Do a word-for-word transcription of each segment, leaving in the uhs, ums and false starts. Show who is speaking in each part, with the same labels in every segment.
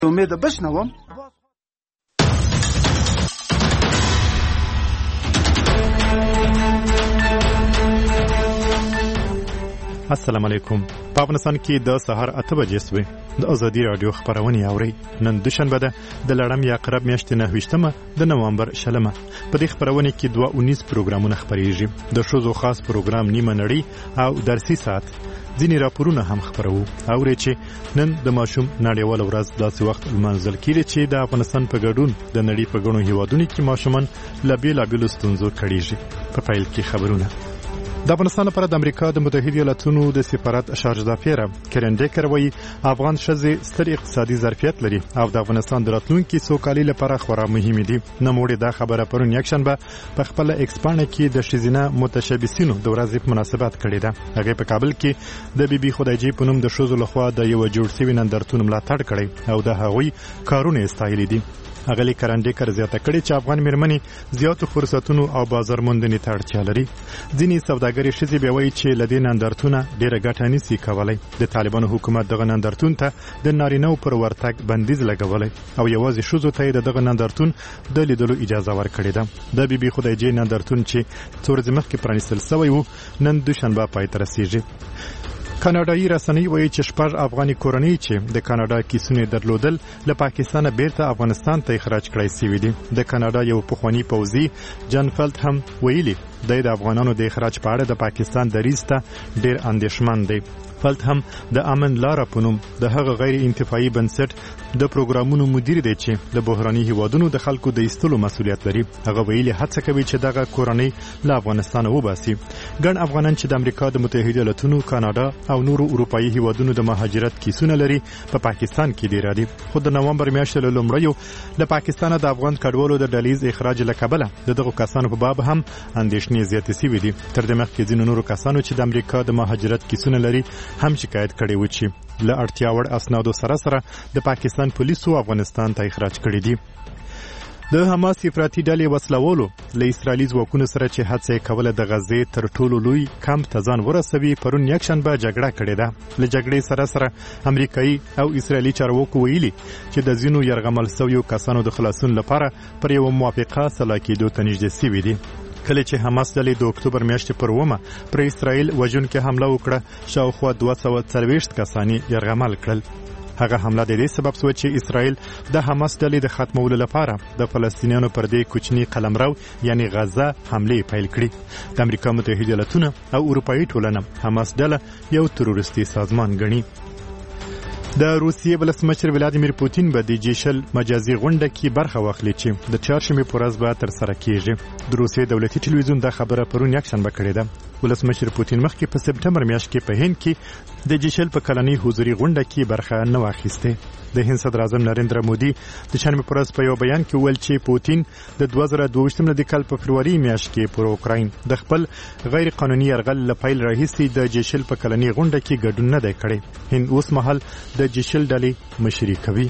Speaker 1: امید بشنوم.
Speaker 2: السلام علیکم. په افغانستان کې د سهار اته بجې سوې د ازادي رادیو خبرونه اوري. نن دوشنبه ده د لړم یا قرب میاشتې نهه ویشتمه د نوامبر شلمه. په دې خبرونه کې دوه اونیز پروګرامونه خبرېږي. د ښځو خاص پروګرام نیمه نړۍ او درسي ساعت. ځینې راپورونه هم خبرو. اوري چې نن د ماشوم نړیواله ورځ داسې وخت لمانځل کېږي چې د افغانستان په ګډون د نړۍ په ګڼو هیوادونو کې ماشومان له بېلابېلو ستونزو کړېږي. په پیل کې خبرونه. د افغانستان لپاره د امریکا د متحده ایالاتونو د سفارت شارج دافیره کرن ډیکر وایي افغان ښځې ستر اقتصادي ظرفیت لري او د افغانستان د راتلونکي سوکالۍ لپاره خورا مهمې دي. نوموړي دا خبره پرون یکشنبه په خپله ایکس پاڼه کې د ښځینه متشبثینو د ورځې په مناسبت کړې ده. هغې په کابل کې د بي بي خدایجي په نوم د ښځو لخوا د یوه جوړ سوي نندارتون ملاتړ کړی او د هغوی کارونه یې ستایلي دي. اغلی کرنډیکر زیاته کړي چې افغان میرمنې زیاتو فرصتونو او بازار موندنې ته اړتیا لري. ځینې سوداګرې ښځې بیا وایي چې له دې نندارتونه ډېره ګټه نشي کولی. د طالبانو حکومت دغه نندارتون ته د نارینه‌و پر ورتګ بندیز لګولی او یوازې ښځو ته یې د دغه نندارتون د لیدلو اجازه ورکړې ده. د بي بي خدایجي نندارتون چې څو ورځې مخکې پرانیستل سوی و نن دوشنبه پای ته رسیږي. کاناډایي رسنۍ وایي چې شپږ افغاني کورنۍ چې د کاناډا کیسونه درلودل له پاکستانه بیرته افغانستان ته اخراج کړای شوي دي. د کاناډا یو پخوانی پوځي جان فلت هم ویلي دی د افغانانو د اخراج په اړه د پاکستان دریځ ته ډېر اندېښمن دی. فلت هم د امن لاره په نوم د هغه غیر انتفاعي بنسټ د پروګرامونو مدیر دی چې د بحراني هیوادونو د خلکو د ایستلو مسؤلیت لري. هغه ویلي هڅه کوي چې دغه کورنۍ له افغانستانه وباسي. ګڼ افغانان چې د امریکا د متحده ایالاتونو، کاناډا او نورو اروپایي هیوادونو د مهاجرت کیسونه لري په پا پاکستان کې ډیر دي. خو د نوامبر میاشتې له لومړیو له پاکستانه د افغان کډوالو د ډلیز اخراج له کبله د دغو کسانو په باب هم اندېښنې زیاتې شوې دي. تر دې مخکې ځینو نورو کسانو چې د امریکا د مهاجرت کیسونه لري هم شکایت کړی و چې له اړتیا وړ اسنادو سره سره د پاکستان پولیسو افغانستان ته اخراج کړي دي. د حماس افراطي ډلې وسلوالو له اسرائیلي ځواکونو سره چې هڅه کوله د غزې تر ټولو لوی کمپ ته ځان ورسوي پرون یکشنبه جګړه کړې ده. له جګړې سره سره امریکایي او اسرائیلي چارواکو ویلي چې د ځینو یرغمل شویو کسانو د خلاصون لپاره پر یوه موافقه سلا کېدو ته نږدې شوي دي. کله چې حماس ډلې د اکتوبر میاشتې پر اوومه پر اسرائیل وژونکې حمله وکړه شاوخوا دوه سوه څلوېښت کسان یې یرغمل کړل. هغه حمله د دې سبب شوه چې اسرائیل د حماس ډلې د ختمولو لپاره د فلسطینیانو پر دې کوچني قلمرو یعنی غزه حملې پیل کړي. د امریکا متحده ایالاتونه او اروپایي ټولنه حماس ډله یو تروریستي سازمان ګڼي. د روسیې ولسمشر ولادیمیر پوتین به د جی شل مجازي غونډه کې برخه واخلي چې د چهارشنبې په ورځ به ترسره کیږي. د روسیې دولتي ټلویزیون دا خبره پرون یکشنبه کړې ده. ولسمشر پوتین مخکې په سپټمبر میاشت کې په هند کې د جی شل په کلنۍ حضوري غونډه کې برخه نه واخیسته. د هند صدر اعظم نریندر مودي د شنبې په ورځ په یو بیان کې وویل چې پوتین د دوه زره دوه ویشت د کال په فروری میاشت کې پر اوکراین د خپل غیر قانوني یرغل له پیل راهیسې د جی شل په کلنۍ غونډه کې ګډون نه دی کړی. هند اوس مهال د جی شل ډلې مشري کوي.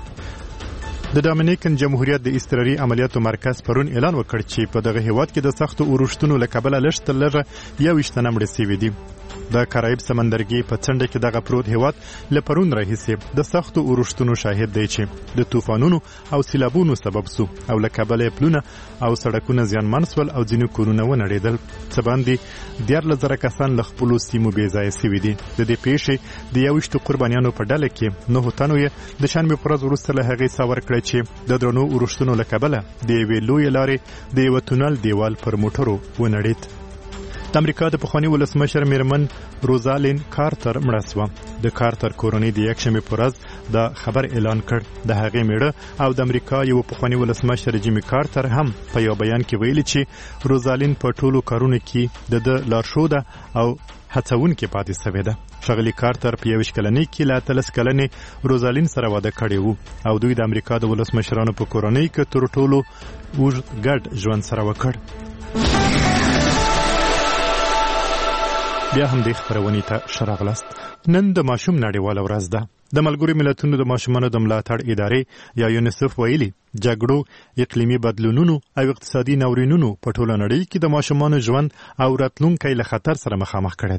Speaker 2: د ډومینیکن جمهوریت د اضطراري عملیاتو مرکز پرون اعلان وکړ چې په دغه هیواد کې د سختو اورښتونو له کبله لږ تر لږه یوویشت تنه مړه شوي دي. د کارایب سمندرګي په څنډه کې دغه پروت هیواد له پرون راهیسې د سختو اورښتونو شاهد دی چې د طوفانونو او سیلابونو سبب سو او له کبله پلونه او سړکونه زیانمن سول او ځینې کورونه ونړېدل. څه باندې دیارلس زره کسان له خپلو سیمو بې ځایه شوي دي. د دې پیښې د یوویشتو قربانیانو په ډله کې نهو تنو یې د شنبې په ورځ وروسته له هغې ساه ورکړه چې د درنو اورښتونو له کبله د یوې لویې لارې د یوه تونل دیوال پر موټرو ونړېد. د امریکا د پخواني ولسمشر میرمن روزالین کارتر مړه شوه. د کارتر کورنۍ د یکشنبې په ورځ دا خبر اعلان کړ. د هغې میړه او د امریکا یو پخواني ولسمشر جیمی کارتر هم په یو بیان کې ویلي چې روزالین په ټولو کارونو کې د ده لارښوده او هڅونکې پاتې شوې ده. ښاغلي کارتر په یویشت کلنۍ کې له اتلس کلنې روزالین سره واده کړی و او دوی د امریکا د ولسمشرانو په کورنۍ کې تر ټولو اوږد ګډ ژوند سره وکړ. بیا هم د خبرونې ته ښه راغلاست. نن د ماشوم نړیواله ورځ ده. د ملګرو ملتونو د ماشومانو د ملاتړ ادارې یا یونیسف ویلي جګړو، اقلیمي بدلونونو او اقتصادي ناورینونو په ټوله نړۍ کې د ماشومانو ژوند او راتلونکی له خطر سره مخامخ کړی دی.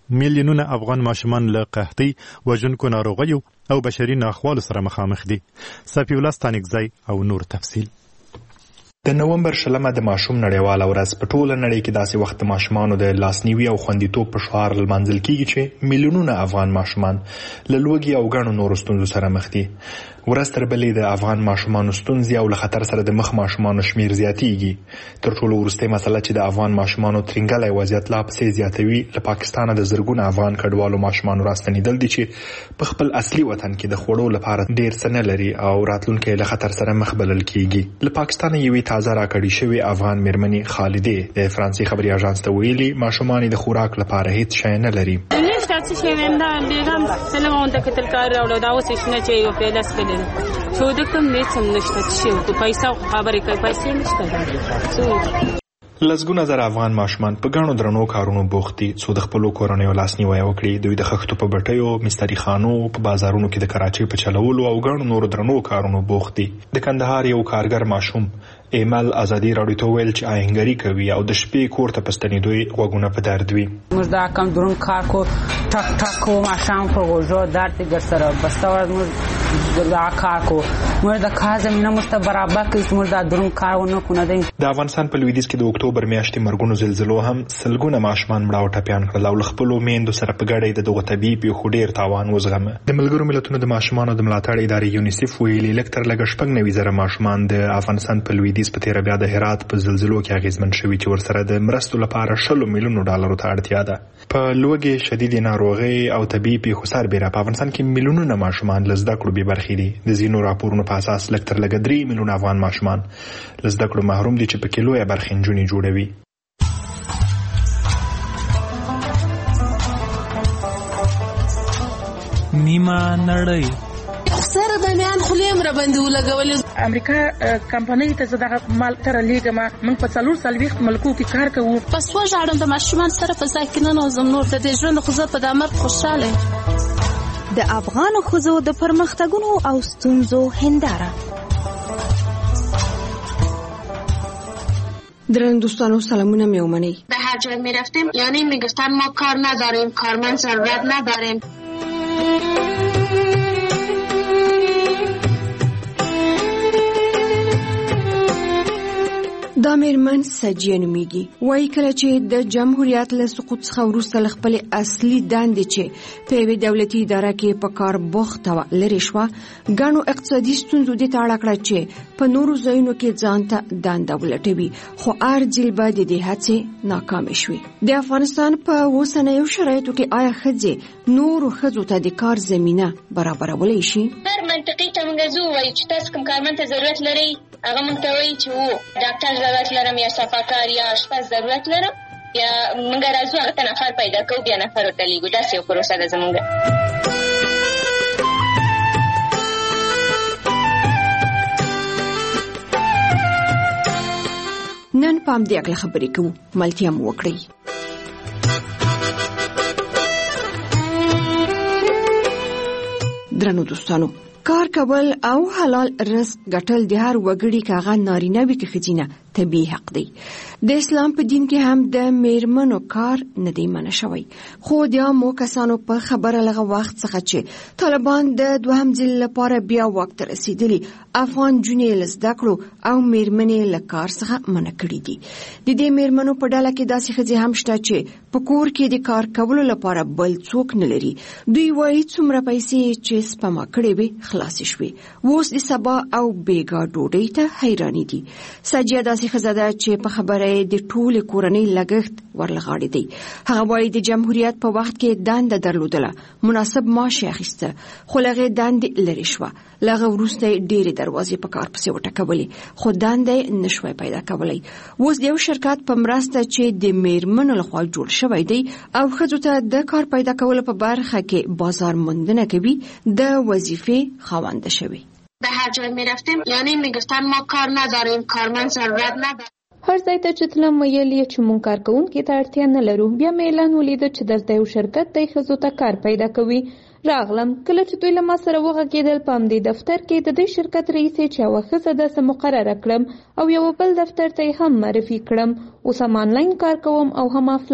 Speaker 2: میلیونونه افغان ماشومان له قحطۍ، وژونکو ناروغیو او بشري ناخوالو سره مخامخ دي. صفي الله ستانکزی او نور تفصیل.
Speaker 1: د نومبر شلمه د ماشوم نړیواله ورځ په ټوله نړۍ کې داسې وخت د ماشومانو د لاسنیوي او خوندیتوب په شعار لمانځل کیږي چې میلیونونه افغان ماشومان له لوږې او ګڼو نورو ستونزو سره مخ دي. ورځ تر بلې د افغان ماشومانو ستونزې او له خطر سره د مخ ماشومانو شمیر زیاتیږي. تر ټولو وروستۍ مسله چې د افغان ماشومانو ترنګلی وضعیت لا پسې زیاتوي له پاکستانه د زرګونه افغان کډوالو ماشومانو راستنېدل دي چې په خپل اصلي وطن کې د خوړو لپاره ډېر څه نه لري او راتلونکی له خطر سره مخ بلل کیږي. له پاکستانه یوې تازه راکړې شوې افغان میرمنې خالدې د فرانسې خبري اژانس ته ویلي ماشومان د خوراک لپاره هیڅ شی نه لري.
Speaker 3: څه شي وندا بیگم سلام اون ته کتل کار راوړو دا اوس شنه چې یو پیلاس کړي څو د کوم نیت سم نشته چې په پیسې خبرې کوي پیسې نشته څو
Speaker 1: لسګونه زره افغان ماشومان په ګڼو درنو کارونو بوخت دي څو د خپلو کورنیو لاسنیوی وکړي. دوی د خښتو په بټیو، مستري خانو، په بازارونو کې د کراچۍ په چلولو او ګڼو نورو درنو کارونو بوخت دي. د کندهار یو کارګر ماشوم ایمل ازادي راډیو ته ویل چې آهنګري کوي او د شپې کور ته پستنېدوی غوږونه په درد وي.
Speaker 4: موږ دا کم درون کار کو ټک ټک کو ماشام په غوږو درد ګر سره بسته موږ دا کار کو موږ د کار زمينه مست برابر کړو موږ دا درون کارونه کو نه دي.
Speaker 1: د افغانستان په لویدیځ کې د اکتوبر میاشتې مرګونو زلزلو هم سلګونه ماشومان مړه او ټپيان کړل او خپل میندو سره په ګډه د دغه طبيعي پیښو ډیر تاوان وزغمه. د ملګرو ملتونو د ماشومانو د ملاتړ ادارې یونیسف ویلي لکتر لګ شپږ نوي زره ماشومان د افغانستان په لویدیځ په تیر بیا د هرات په زلزلو کې اغیزمن شوي چې ورسره د مرستو لپاره شلو میلیونو ډالرو ته اړتیا ده. په لوږې، شدید ناروغۍ او طبي پیښو سربېره په افغانستان کې میلیونونه ماشومان له زده کړو بې برخې دي. د ځینو راپورونو په اساس لږ تر لږه درې میلیونه افغان ماشومان له زده کړو محروم دي چې پکې لویه برخه نجونې جوړوي.
Speaker 5: نیمه نړۍ
Speaker 6: سره د میان خلیم را باندې ولګولې.
Speaker 7: امریکا کمپنۍ ته زده مال تر لیګه ما من په څلور سلويخت ملکو کې کار کوو.
Speaker 6: پس وژاړم د ماشومان سره په ځای کې نه نوزم نور د دې ژوند خو زه په د مرګ خوشاله.
Speaker 8: د افغان ښځو د پرمختګونو او ستونزو هنداره.
Speaker 9: درنو دوستانو سلامونه میومنی.
Speaker 10: به هر جای میرفتیم یعنی میگفتن ما کار نداریم، کارمند ضرورت نداریم.
Speaker 9: دا میرمن سجیه نومیږي. وایي کله چې د جمهوریت له سقوط څخه وروسته خپل اصلي دندې چې په یوې دولتي اداره کې په کار بوخته وه لرې شوه، ګڼو اقتصادي ستونزو دې ته اړه کړه چې په نورو ځایونو کې ځان ته دنده ولټوي، خو ارجل به د دې هڅې ناکامې شوې. د افغانستان په اوسنیو شرایطو کې آیا ښځې نورو ښځو ته د کار زمینه برابرولی شي؟
Speaker 10: هر منطقي ته موږ زو وایي چې تاسو کوم کارمند ته ضرورت لرئ، هغه موږ ته وایي چې وو ډاکټر ضرورت لرم یا صفاکار یا اشپز ضرورت لرم یا موږ راځو هغه ته نفر پیدا کوو بیا نفر ورته لیږو. داسې یو پروسه ده زموږ.
Speaker 9: نن پام دې اګه خبرې کوو، ملتیا مو وکړئ. درنو دوستانو، کار کول او حلال رزق ګټل د هر وګړي کاغه نارینه وي کې خزینه طبیعي حق دی. د اسلام په دین کې هم د میرمنو کار نه دی منع شوی، خو د عامو کسانو په خبره لغه وخت څخه چې طالبان د دوهم ځل لپاره بیا وخت رسیدلی افغان جنې له زده کړو او میرمنې له کار څخه منع کړي دي. د دې میرمنو په ډله کې داسې ښځې هم شته چې په کور کې د کار کولو لپاره بل څوک نه لري. دوی وایي څومره پیسې چې سپما کړې وي خلاصې شوې، اوس د سبا او بیګا ډوډۍ ته حیرانې دي. سجیه داسې ښځه ده چې په خبره د ټولې کورنۍ لګښت ورلغاړي دی. هغه وایي د جمهوریت په وخت کې دنده درلودله، مناسب معاش یې اخیسته، خو له هغې دندې لرې شوه. له هغه وروسته یې ډېرې دروازې په کار پسې وټکولې، خو دنده یې نه شوی پیدا کولی. اوس د یو شرکت په مرسته چې د میرمنو لخوا جوړ شوی دی او ښځو ته د کار پیدا کولو په برخه کې بازار موندنه کوي، د وظیفې خاونده شوی.
Speaker 10: به هر جای میرفتیم یعنی میگفتن ما کار نداریم، کارمند ضرورت نداریم.
Speaker 11: هر ځای ته چې تلم ویل یې چې مونږ کارکوونکي ته اړتیا نه لرو. بیا مې اعلان ولیده چې دلته یو شرکت دی ښځو ته کار پیدا کوي. راغلم، کله چې دوی له ما سره وغږېدل په همدې دفتر کې د دې شرکت رئیسې چې یوه ښځه داسې مقرره کړم او یو بل دفتر ته یې هم معرفي کړم. اوس هم آنلاین کار کوم او هم آفلاین.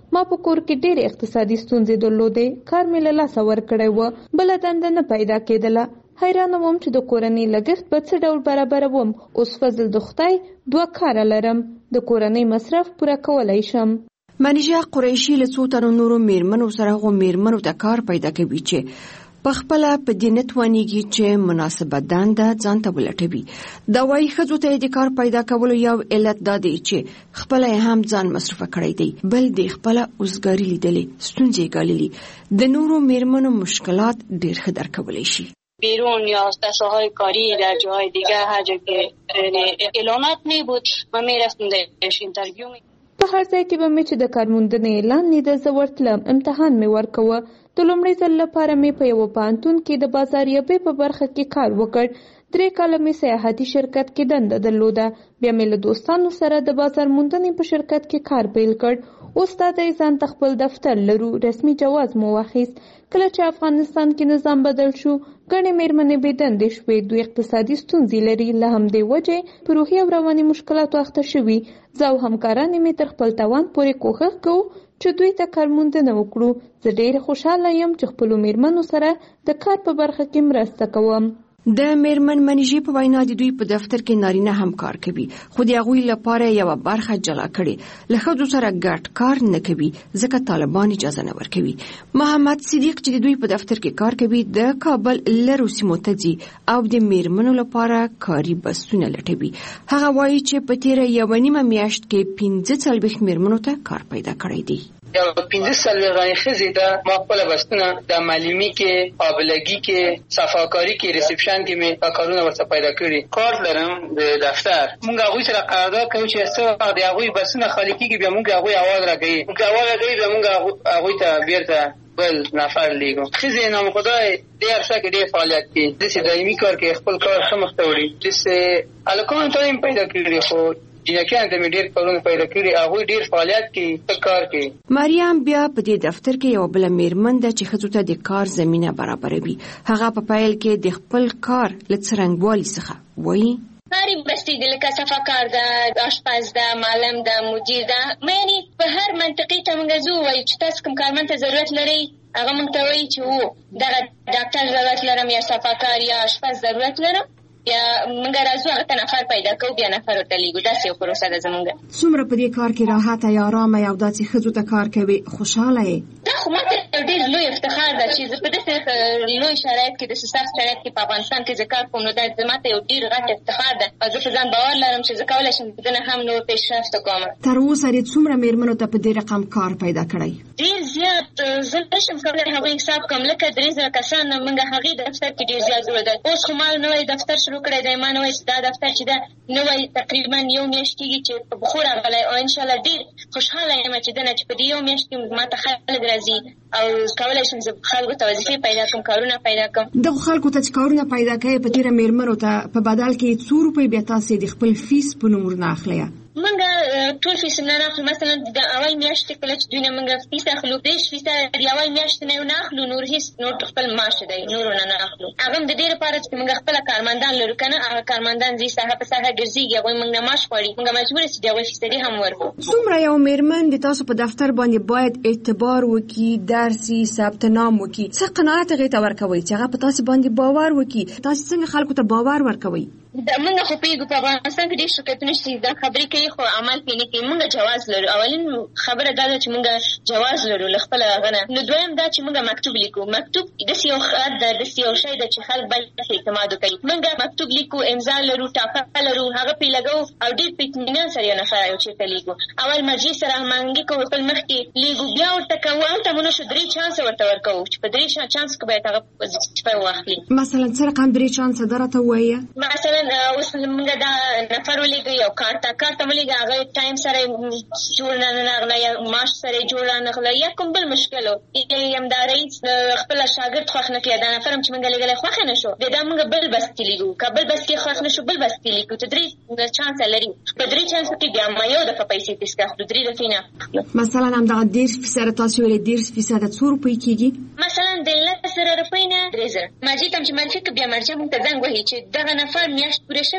Speaker 11: ما په کور کې ډېرې اقتصادي ستونزې درلودې، کار مې له لاسه ورکړی و، بله دنده نه پیدا کېدله. حیرانه وم چې د کورنۍ لګښت به څه ډول برابروم. اوس فضل د خدای دوه کاره لرم، د کورنۍ مصرف پوره کولی شم.
Speaker 9: منیژه قریشي له څو تنو نورو میرمنو سره هغو میرمنو ته کار پیدا کوي چې پخپله په دې نه توانیږي چې مناسبه دنده ځان ته ولټوي. دا وايي ښځو ته د کار پیدا کولو یو علت دا دی چې خپله یې هم ځان مصرفه کړی دی، بل د خپله اوزګاري لیدلې، ستونزې یې ګاللي. د نورو میرمنو مشکلات ډېر ښه درک کولی شي.
Speaker 12: بیرون یا ساحه‌های کاری در جاهای دیگه هر جا که اعلانات نبود ما میرفتیم درش اینترویو می
Speaker 11: په هر ځای کې به مې چې د کارموندنې اعلان لیده زه ورتلم، امتحان مې ورکوه. د لومړي ځل لپاره مې په یوه پوهنتون کې د بازاریابۍ په برخه کې کار وکړ. درې کاله مې سیاحتي شرکت کې دنده درلوده. بیا مې له دوستانو سره د بازار موندنې په شرکت کې کار پیل کړ. اوس دا دی ځان ته خپل دفتر لرو، رسمي جواز مو واخیست. کله چې افغانستان کې نظام بدل شو، ګڼې میرمنې بې دندې شوې. دوی اقتصادي ستونزې لري، له همدې وجې په روحي او رواني مشکلاتو اخته شوي. زه او همکارانې مې تر خپل توان پورې کوښښ کوو چې دوی ته کارموندنه وکړو. زه ډېره خوشحاله یم چې خپلو میرمنو سره د کار په برخه کې مرسته کوم.
Speaker 9: د میرمن منیژې په وینا د دوی په دفتر کې نارینه هم کار کوي، خو د هغوی لپاره یوه برخه جلا کړي. له ښځو سره ګډ کار نه کوي ځکه طالبان اجازه نه ورکوي. محمد صدیق چې د دوی په دفتر کې کار کوي د کابل لرو سیمو ته ځي او د میرمنو لپاره کاري بسونه لټوي. هغه وایي چې په تیره یوه نیمه میاشت کې پنځه څلوېښت میرمنو ته کار پیدا کړی دی.
Speaker 13: یو پنځه څلوېښت ښځې ته ما خپله بسونه د معلمي کې، قابلګي کې، صفاکاري کې، ریسپشن کې مې کارونه ورته پیدا کړي. کارت لرم د دفتر. موږ هغوی سره قرارداد کوو چې څه وخت د هغوی بسونه خالي کېږي بیا موږ هغوی اواز راکوي. موږ اواز راکوي بیا موږ هغوی ته بېرته بل نفر لیږو. ښځې نامخدای دې عرصه کې ډېر فعالیت کوي، داسې دایمي کار کوي، خپل کار ښه مخته وړي. داسې هلکانو ته یې پیدا کړي خو جنکیانو ته مې ډېر کارونه پیدا کړي، هغوی ډېر فعالیت کوي، ښه کار کوي.
Speaker 9: مریم بیا په دې دفتر کې یوه بله میرمن ده چې ښځو ته د کار زمینه برابروي. هغه په پیل کې د خپل کار له څرنګوالي څخه وایي
Speaker 10: کاری بستی دی لکه صفاکار ده، آشپز ده، معلم ده، مدیر ده. یعنې په هر منطقې ته موږ ځو وایو چې تاسو کوم کارمند ته ضرورت لرئ، هغه موږ ته وایي چې و دغه ډاکټر ضرورت لرم یا صفاکار یا آشپز ضرورت لرم، یا موږ راځو هغه ته نفر پیدا کوو، بیا نفر ورته لیږو. داسې یو پروسه ده زموږ.
Speaker 9: څومره په دې کار کې راحته یا ارامه یا داسې ښځو ته کار کوي خوشحاله یې؟
Speaker 10: دا خو ما ته یو ډېر لوی افتخار ده چې زه په داسې لوی شرایط کې، داسې سخت شرایط کې په افغانستان کې زه کار کوم. نو دا زما ته یو ډېر غټ افتخار ده او زه په ځان باور لرم چې زه کولی شم زه نه هم نور پیشرفت وکړم.
Speaker 9: تر اوسه دې څومره میرمنو ته په دې رقم کار پیدا کړی؟
Speaker 10: ډېر زیات. زه نشم کولی هغوی حساب کړم. لکه درې زره کسان موږ هغې دفتر کې ډېر زیات جوړېدل. اوس خو ما نوی دفتر شروع کړی دی. ما نوی دا دفتر چې ده نوی تقریبا یو میاشت کېږي چې په بخور راغلی او انشاءالله ډېر خوشحاله یم چې دنه چې په دې یو میاشت کې ما ته خلک راځي او کولی شم زه خلکو ته وظیفې پیدا کړم، کارونه پیدا کړم.
Speaker 9: دغو خلکو ته چې کارونه پیدا کوي په تېره میرمنو ته په بدل کې څو روپۍ بیا تاسې د خپل فیس په نوم ورنه اخلی؟
Speaker 10: موږ ټول فیس نه اخلو. مثلا د اول میاشتې کله چې دوی نه موږ فیس اخلو، دېرش فیصده د اول میاشتې نه نه اخلو، نور هېڅ نور خپل معاش دی نورو نه نه اخلو. هغه هم د دې لپاره چې موږ خپله کارمندان لرو که نه، هغه کارمندان ځي ساحه په ساحه ګرځېږي، هغوی موږ نه معاش غواړي، موږ مجبور یو چې د هغوی فیصدي هم ورکړو.
Speaker 9: څومره یو میرمن د تاسو په دفتر باندې باید اعتبار وکړي، درسي، ثبت نام وکړي؟ څه قناعت هغې ته ورکوئ چې هغه په تاسې باندې باور وکړي؟ تاسې څنګه خلکو ته باور ورکوئ؟
Speaker 10: موږ خو پوهېږو په افغانستان کې ډېر شرکتونه چې دا خبرې کوي خو عمل پرې نه کوي. موږ جواز لرو. اولین خبره دا ده چې موږ جواز لرو له خپله هغه نه. نو دویم دا چې موږ مکتوب لیکو. مکتوب داسې یو خط ده، داسې یو شی ده چې خلک باید اعتماد وکړي. موږ مکتوب لیکو، امضا لرو، ټاپه لرو، هغه پرې لګوو او ډېر په اطمینان سره یو نفر یو چېرته لیکو. اول مرجع سره هماهنګي کوو، خپل مخکې لیکو، بیا ورته کوو. هلته مو نه شو درې چانسه ورته ورکوو چې په درې چانس کې باید هغه وظیفه واخلي.
Speaker 9: مثلا څه رقم درې چانسه ده راته ووایه؟
Speaker 10: مثلا اوس موږ دا نفر ولیږه یو کار ته کار ته ولیږه، هغه ټایم سره جوړ نه نغله یا معاش سره جوړ نه نغله یا کوم بل مشکل و یا همداري خپل شاګرد خوښ نه کړي، دا نفر هم چې موږ لګلی خوښ نه شو، دا موږ بل بس کې لیږو. که بل بس کې خوښ نه شو بل بس کې لیږو. ته درې چانس لري. په درې چانس کې بیا ما یو دفعه پیسې پېسې اخلو، درې دفعې نه اخلو.
Speaker 9: مثلا همدغه دېرش فیصده تاسو ویلې دېرش فیصده څو روپۍ کېږي؟
Speaker 10: مثلا د لس زره روپۍ نه درې زره. مرجع ته هم چې معرفي کړه بیا مرجع موږ ته زنګ وهي چې دغه نفر میاشت پوره شوې ده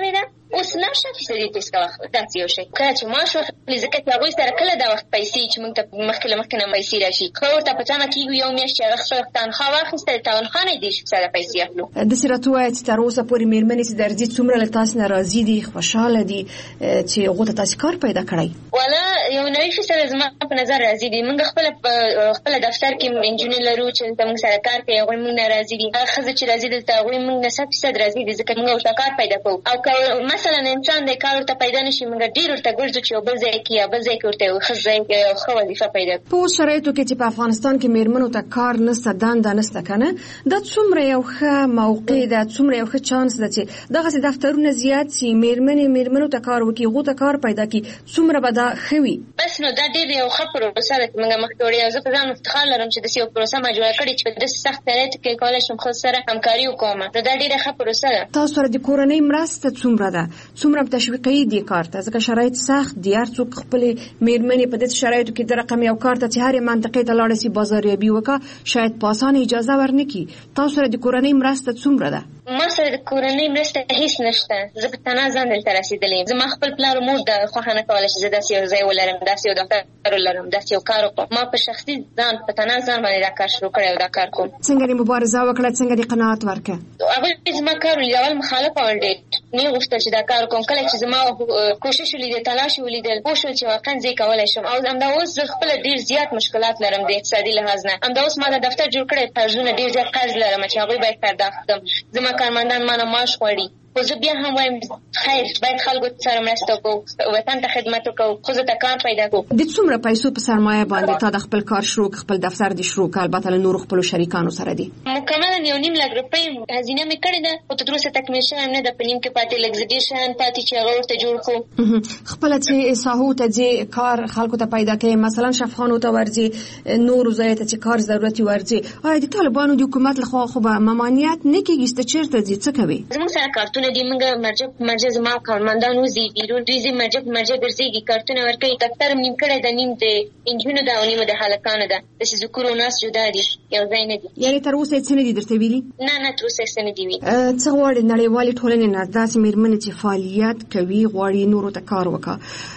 Speaker 10: اوس نشه فیصدي تیس کا وخت داسې یو شی کله چې معاش واخلي ځکه چې هغوی سره کله دا وخت پیسې چې موږ ته مخکې له مخکې نه پیسې راشي خو ورته په تمه کېږو یو میاشت چې هغه خپله تنخوا واخیسته د تنخوا نه یې دېرش فیصده پیسې اخلو.
Speaker 9: داسې راته ووایه چې تر اوسه پورې مېرمنې چې درځي څومره له تاسې نه راضي دي خوشحاله دي چې هغو ته تاسې کار پیدا کړی؟
Speaker 10: والا یو نوي فیصده زما په نظر راضي دي. موږ خپله خپله دفتر کې نجونې لرو چې دلته موږ سره کار کوي هغوی موږ نه راضي دي. هغه ښځه چې راضي دلته هغوی موږ نه سل فیصد راضي دي ځکه موږ ورته کار پیدا کوو. او که مثلا انسان دی کار ورته پیدا نه شي موږ ډېر ورته ګرځو چې یو بل ځای کې یا بل ځای کې ورته یو ښه ځای یو ښه وظیفه پیدا کړو.
Speaker 9: په اوس شرایطو کې چې په افغانستان کې مېرمنو ته کار نشته دنده نشته که نه دا څومره یو ښه موقع ده څومره یو ښه چانس ده چې دغسې دفترونه زیات سي مېرمنې مېرمنو ته کار وکړي هغو ته کار پیدا کړي څومره به دا ښه وي؟
Speaker 10: بس نو دا ډېر یو ښه پروسه ده چې موږ مخکې وړې او زه په ځان افتخار لرم چې داسې یو پروسه ما جوړه کړې چې په داسې سخت شرایطو کې کولی شم ښځو سره همکاري وکړم. نو دا ډېره ښه پروسه ده.
Speaker 9: تاسو سره د کورنۍ مرسته څومره ده؟ څومره تشویقي دي کار ته ځکه شرایط سخت دي هر څوک خپلې مېرمنې په داسې شرایطو کې د رقم یو کار ته چې هرې منطقې ته لاړه سي بازاریابي وکړه شاید په اسانه اجازه ورنکړي. تاسو سره د کورنۍ مرسته څومره ده؟
Speaker 10: ما سره د کورنۍ مرسته هیڅ نشته. زه په تنها ځان دلته رسېدلې یم. زما خپل پلار مور د خوښه نه کوله چې زه داسې یو ځای ولرم داسې یو دفتر ولرم داسې یو کار وکړم. ما په شخصي ځان په تنها ځان باندې دا کار شروع کړی او دا کار کوم.
Speaker 9: څنګه دې مبارزه وکړه څنګه دې قناعت ورکړه؟
Speaker 10: هغوی زما کار ولید اول مخالفه ول ډېر نه یې غوښتل چې دا کار وکړم. کله چې زما کوشش ولیدل تلاش ولیدل پوه شول چې واقعا زه یې کولی شم. او همدا اوس زه خپله ډېر زیات مشکلات لرم د اقتصادي لحاظ نه. همدا اوس ما د دفتر جوړ کړی قرضونه ډېر زیات قرض لرم چې هغوی باید پرداخت کړم. زما کارمندان ما نه معاش غواړي خو زه بیا هم وایم خیر باید خلکو سره مرسته وکړو وطن ته خدمت وکړو ښځو ته کار پیدا کړو.
Speaker 9: د څومره پیسو په سرمایه باندې تا د خپل کار شروع خپل دفتر دې شروع کړ البته له نورو خپلو شریکانو سره دي؟
Speaker 10: مکملا یو نیم لک روپۍ هزینه مې کړې ده خو تر اوسه تکمیل شوی نه ده. په نیم کې پاتې لږ څه ډېر شیان پاتې چې هغه ورته جوړ کړو.
Speaker 9: خپله چې ساحو ته ځې کار خلکو ته پیدا کوې مثلا شفخانو ته ورځې نورو ځایو ته چې کار ضرورت ورځې آیا د طالبانو د حکومت لخوا خو به ممانعت نه کېږي ته چېرته ځې څه کوې؟
Speaker 10: زموږ سره کارتونه دي موږ مرجع مرجع زما کارمندان وځي بیرون دوی ځي مرجع مرجع ګرځېږي کارتونه ورکوي. دفتر نیم کړی ده نیم د نجونو ده او نیمه د هلکانو ده. داسې ذکور او ناس جدا دي یو ځای نه دي.
Speaker 9: یعنې تر اوسه یې څه نه دي درته ویلي؟
Speaker 10: نه نه تر اوسه یې څه نه دي ویلي.
Speaker 9: څه غواړې نړیوالې ټولنې نه داسې مېرمنې چې فعالیت کوي غواړي نورو ته کار وکړه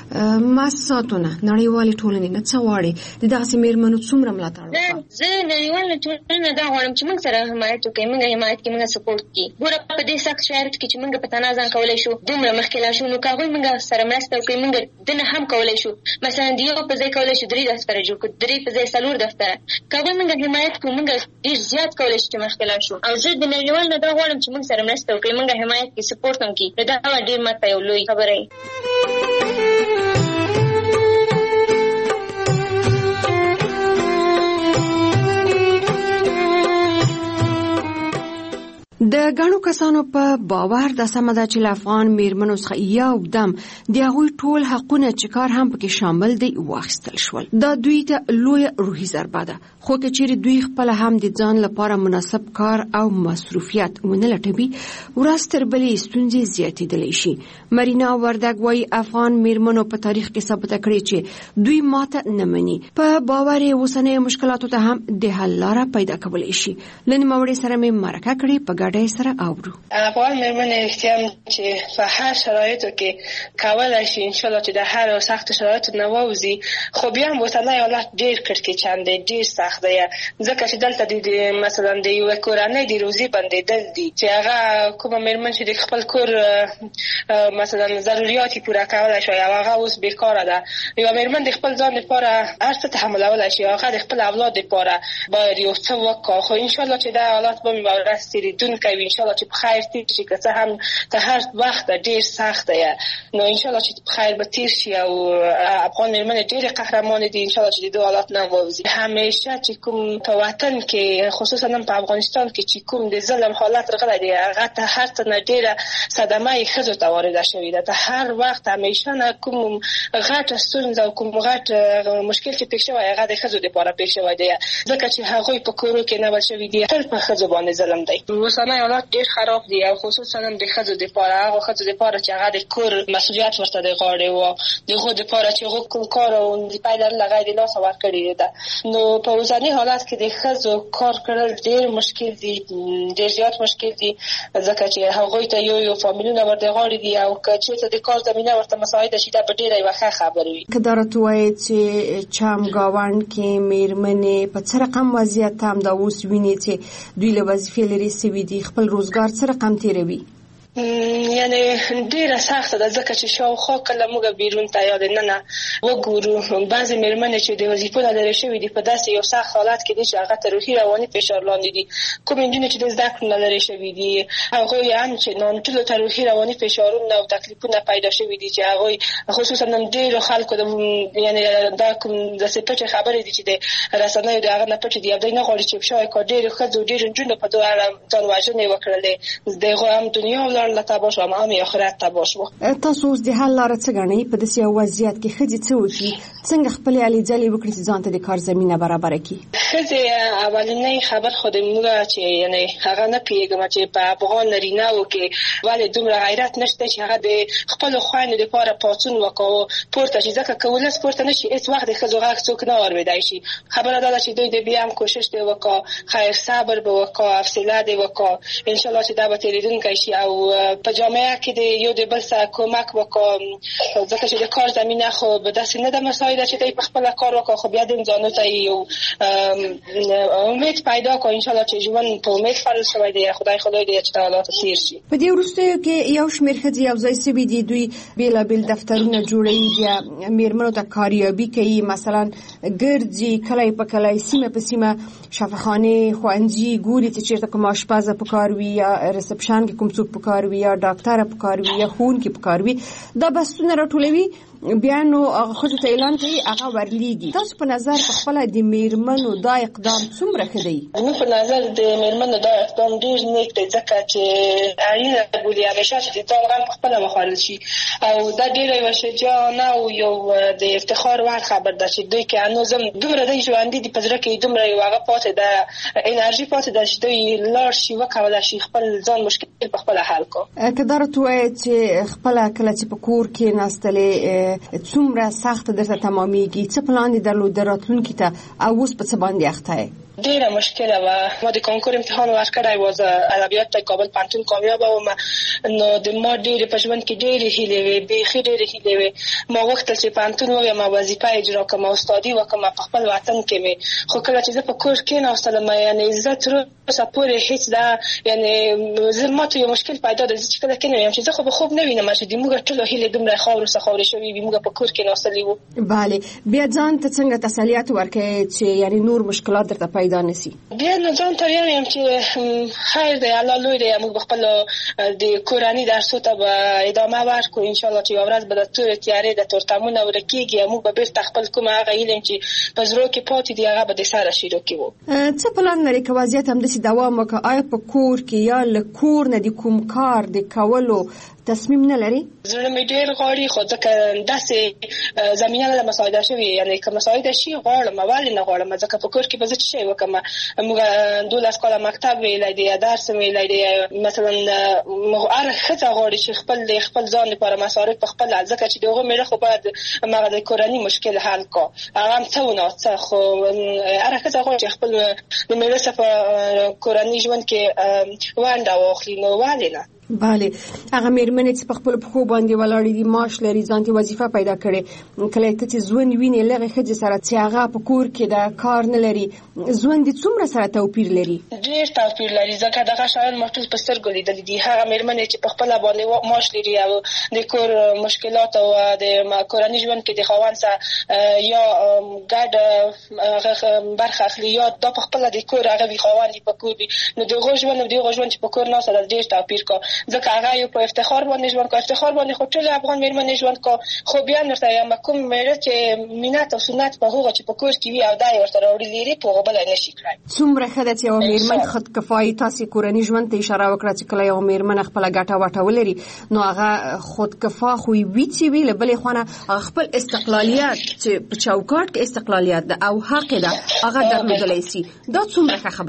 Speaker 9: مؤسساتو نه نړیوالې ټولنې نه څه غواړې د دغسې مېرمنو څومره ملاتړ وکړه؟
Speaker 10: زه نړیوالې ټولنې نه دا غواړم چې موږ سره حمایت وکړي موږ حمایت کړي موږ سپورټ کړي. ګوره په دې سخت شرایطو کې چې موږ په تنها ځان کولی شو دومره مخکې لا شو نو که هغوی موږ سره مرسته وکړي موږ دنه هم کولی شو مثلا د یو په ځای کولی شو درې دفتره جوړ کړو درې په ځای څلور دفتره که هغوی موږ حمایت کړو موږ ډېر زیات کولی شو چې مخکې لا شو. او زه د نړیوال نه دا غواړم چې موږ سره مرسته وکړي موږ حمایت کړي سپورټ هم کړي. نو دا ډېر ماته یو لوی خبره وي.
Speaker 9: د ګڼو کسانو په باور د سمه ده چې له افغان مېرمنو څخه یو دم د هغوی ټول حقونه چې کار هم پکې شامل دی واخیستل شول. دا دوی ته لویه روحي ضربه ده خو که چیرې دوی خپله هم د ځان لپاره مناسب کار او مصروفیت ونه لټوي ورځ تر بلې ستونزې زیاتېدلی شي. مرینا وردګ وایي افغان مېرمنو په تاریخ کې ثابته کړې چې دوی ماته نه مني. په باور یې اوسنیو مشکلاتو ته هم د حل لاره پیدا کولی شي. له نوموړې سره مې مرکه کړې په ګډه سره اورو.
Speaker 14: افغان مېرمنې احتیام چې په هر شرایطو کې کولی شي انشاءالله چې د هر سخت شرایطو نه ووځي خو بیا هم اوسنی حالت ډېر کړکېچن دی ډېر سخت دی ځکه چې دلته د مثلا د یوې کورنۍ د روزي بندېدل دي چې هغه کومه مېرمن چې د خپل کور مثلا ضروريات یې پوره کولی شي او هغه اوس بېکاره ده. یوه مېرمن د خپل ځان لپاره هر څه تحملولی شي هغه د خپل اولاد لپاره باید یو څه وکړي خو انشاءالله چې دا حالات به مې به ورځ تېرېدونکی وي انشاءالله چې په خیر تېر شي که څه هم ته هر وخت ډېر سخت دی نو انشاءالله چې په خیر به تېر شي او افغان مېرمنې ډېرې قهرمانې دي انشاءالله چې د دې حالات نه ووځي. همیشه چې کوم په وطن کې خصوصا هم په افغانستان کې چې کوم د ظلم حالت راغلی دی هغه ته هر څه نه ډېره صدمه یې ښځو ته وارده شوې ده. ته هر وخت همیشه نه کوم غټه ستونزه او کوم غټ مشکل چې پېښ شوی هغه د ښځو دپاره پېښ شوی دی ځکه چې هغوی په کورو کې نه بل شوي دي تل په ښځو باندې ظلم دی. اوسنی حالات ډیر خراب دي او خصوصا د ښځو دپاره هغه ښځو دپاره چې هغه د کور مسؤلیت ورته د غاړې و د هغو دپاره چې هغو کوم کار او د پیدا له غیر لاسه ورکړې ده. نو په اوسني حالت کې د ښځو کار کړل ډیر مشکل دي، ډیر زیات مشکل دي، ځکه چې هغوی ته یو یو فامیلونه ورته غاړې دي او که چېرته د کار زمینه ورته مساعده شي دا به ډېره یوه ښه خبره وي.
Speaker 9: که دا راته ووایې چې چمګاونډ کې میرمنې په څه رقم وضعیت همدا اوس ویني چې دوی له وظیفې لرې سوي دي، خپل روزګار څه رقم تېروي؟
Speaker 14: یعنی ډیره سخته ده ځکه چې شاوخوا کله موږ بیرون ته یا دننه وګورو بعضې مېرمنې چې د وظیفو نه لرې شوي دي په داسې یو سخت حالت کې دي چې هغه ته روحي رواني فشار لاندې دي. کومې نجونې چې د زده کړو نه لرې شوي دي هغوی هم چې نامتلو ته روحي رواني فشارونه او تکلیفونه پیدا شوي دي چې هغوی خصوصا ډېرو خلکو د یعنی دا کوم داسې پټې خبرې دي چې د رسنیو د هغه نه پټې دي او دوی نه غواړي چې شاید کا ډېرو ښځو ډېرو نجونو په دې اړه ځان وژنې وکړلې د هغو هم دنیا ولاړ له تباه شو هم آخرت تباه شو.
Speaker 9: تاسو اوس د حل لاره څه ګڼئ؟ په داسې یو وضعیت کې ښځې څه وکړي؟ څنګه خپلې هلې ځلې وکړي چې ځان ته د کار زمینه برابره کړي؟
Speaker 14: ښځې اولنی خبر خو د موږ چې یعنې هغه نه پوهېږم چې په افغان نرینه‌و کې ولې دومره غیرت نشته چې هغه د خپلو خویندو دپاره پاڅون وکړو پورته شي، ځکه که ولس پورته نه شي هېڅ وخت د ښځو غږ څوک نه اورېدی شي. خبره دا ده چې دوی د بیا هم کوشش دې وکړه، خیر صبر به وکړه، حوصله دې وکړه، انشاءالله چې دا به تېرېدونکی شي او په جامعه کې د یو د بل سره کومک وکړه، ځکه چې د کار زمینه خو به داسې نه ده مساعده چې دوی په خپله کار وکړه خو بیا د انسانو ته یو امید پیدا کړه انشاءالله چې ژوند په امید فرض شوی دی. خدای خدای دې چې حالات تېر شي.
Speaker 9: په دې وروستیو کې یو شمېر ښځې یو ځای سوي دي، دوی بېلابېل دفترونه جوړوي، بیا مېرمنو ته کاریابي کوي، مثلا ګرځي کلی په کلی سیمه په سیمه شفاخانې ښوونځي ګوري چې چېرته کوم اشپزه په کار وي یا ریسپشن کې کوم څوک په کار وي یا ډاکټره په کار وي یا ښوونکي په کار وي، دا بحثونه راټولوي بیا نو هغه ښځو ته اعلان کوي هغه ورلیږي. تاسو په نظر په خپله د مېرمنو دا اقدام څومره ښه دی؟
Speaker 14: زموږ په نظر د مېرمنو دا اقدام ډېر نیک دی ځکه چې اړینه بولي همیشه چې د ځان غم په خپله وخوړل شي او دا ډېره یوه شجاعانه او یو د افتخار وړ خبر ده چې دوی کې هنوز هم دومره دوی ژوندي دي، په زړه کې دومره یو هغه پاتې ده انرژي پاتې ده چې دوی لاړ شي وکولی شي خپل ځان مشکل په خپله حل کړو.
Speaker 9: که دا راته ووایې چې خپله کله چې په کور کېناستلې څومره سخته درته تمامیږي، څه پلان دې درلود راتلونکي ته او اوس په څه باندې اخته یې؟
Speaker 14: ډیره مشکله وه. ما د کانکور امتحان ورکړی و، زه ادبیات ته کابل پوهنتون کامیابه وم، نو د ما ډېرې په ژوند کې ډېرې هیلې وې، بیخي ډېرې هیلې وې. ما غوښتل چې پوهنتون ووایم، وظیفه اجرا کړم، استادي وکړم په خپل وطن کې مې. خو کله چې زه په کور کېناستلم یعنې زه تر اوسه پورې هېڅ دا یعنې زه ما ته یو مشکل پیدا ده چې کله کېنویم چې زه خو به خوب نه وینم چې د موږ ټولو هیلې دومره خاورو څخه خاورې شوي وي، موږ په کور کېناستلي وو.
Speaker 9: بله، بیا ځان ته څنګه تسلیت ورکوې چې یعنې نور مشکلات درته پیدا نشي؟
Speaker 14: بیا نو ځان ته وایم چې خیر دی، الله لوی دی، موږ به خپل د کورني درسو ته به ادامه ورکړو انشاءالله چې یوه ورځ به د تورې تیارې د تورتمونه ورکېږي او موږ به بېرته خپل کوم هغه علم چې په زړو کې پاتې دي هغه به د سره شروع کړو.
Speaker 9: څه پلان لرې که وضعیت همداسې دوام وکړي؟ آیا په کور کې یا له کور نه د کوم کار د کولو تصمیم نه لري؟
Speaker 14: زړه مې ډېر غواړي خو ځکه داسې زمینه نه ده مساعده شوې، یعنې که مساعده شي غواړم، ولې نه غواړم ځکه په کور کې به زه څه شی وکړم. موږ دولس کاله مکتب ویلی دی، درس ویلی دی، مثلا هره ښځه غواړي چې خپل خپل ځان لپاره مصارف په خپله، ځکه چې د هغو مېړه خو باید هغه د کورني مشکل حل کړه، هغه هم څه و نه څه، خو هره ښځه غواړي چې خپل د مېړه سره په کورني ژوند کې ونډه واخلي، نو ولې نه؟
Speaker 9: بله، هغه مېرمنې چې په خپلو پښو باندې ولاړې دي، معاش لري، ځان ته وظیفه پیدا کړې، کله ته چې ژوند وینې له هغې ښځې سره چې هغه په کور کې د کار نه لري، ژوند یې څومره سره توپیر لري؟
Speaker 14: ډېر توپیر لري ځکه دغه شیان ما ټول په سترګو لیدلي دي. هغه مېرمنې چې په خپله باندې معاش لري او د کور مشکلات او د کورني ژوند کې د خاوند سره یا ګډ برخه اخلي یا دا په خپله د کور هغه وي خاوند یې په کور وي، نو د هغو ژوند او د هغو ژوند چې په کور ناسته ده ډېر توپیر کا، ځکه هغه یو په افتخار باندې ژوند کا، افتخار باندې خو ټول افغان مېرمنې ژوند کا، خو بیا درته وایم کوم مېړه چې مینت او سنت په هغه چې په کور کې وي او دا یې ورته راوړي لري په هغه بله نشي کړی.
Speaker 9: څومره ښه ده چې یوه مېرمن خودکفایي، تاسې کورني ژوند ته اشاره وکړه چې کله یوه مېرمن خپله ګټه وټه ولري نو هغه خودکفا خو وي چې وي، له بلې خوا نه هغه خپل استقلالیت چې په چوکاټ کې استقلالیت ده او حق ده هغه درلودلی سي، دا څومره ښه خبره ده.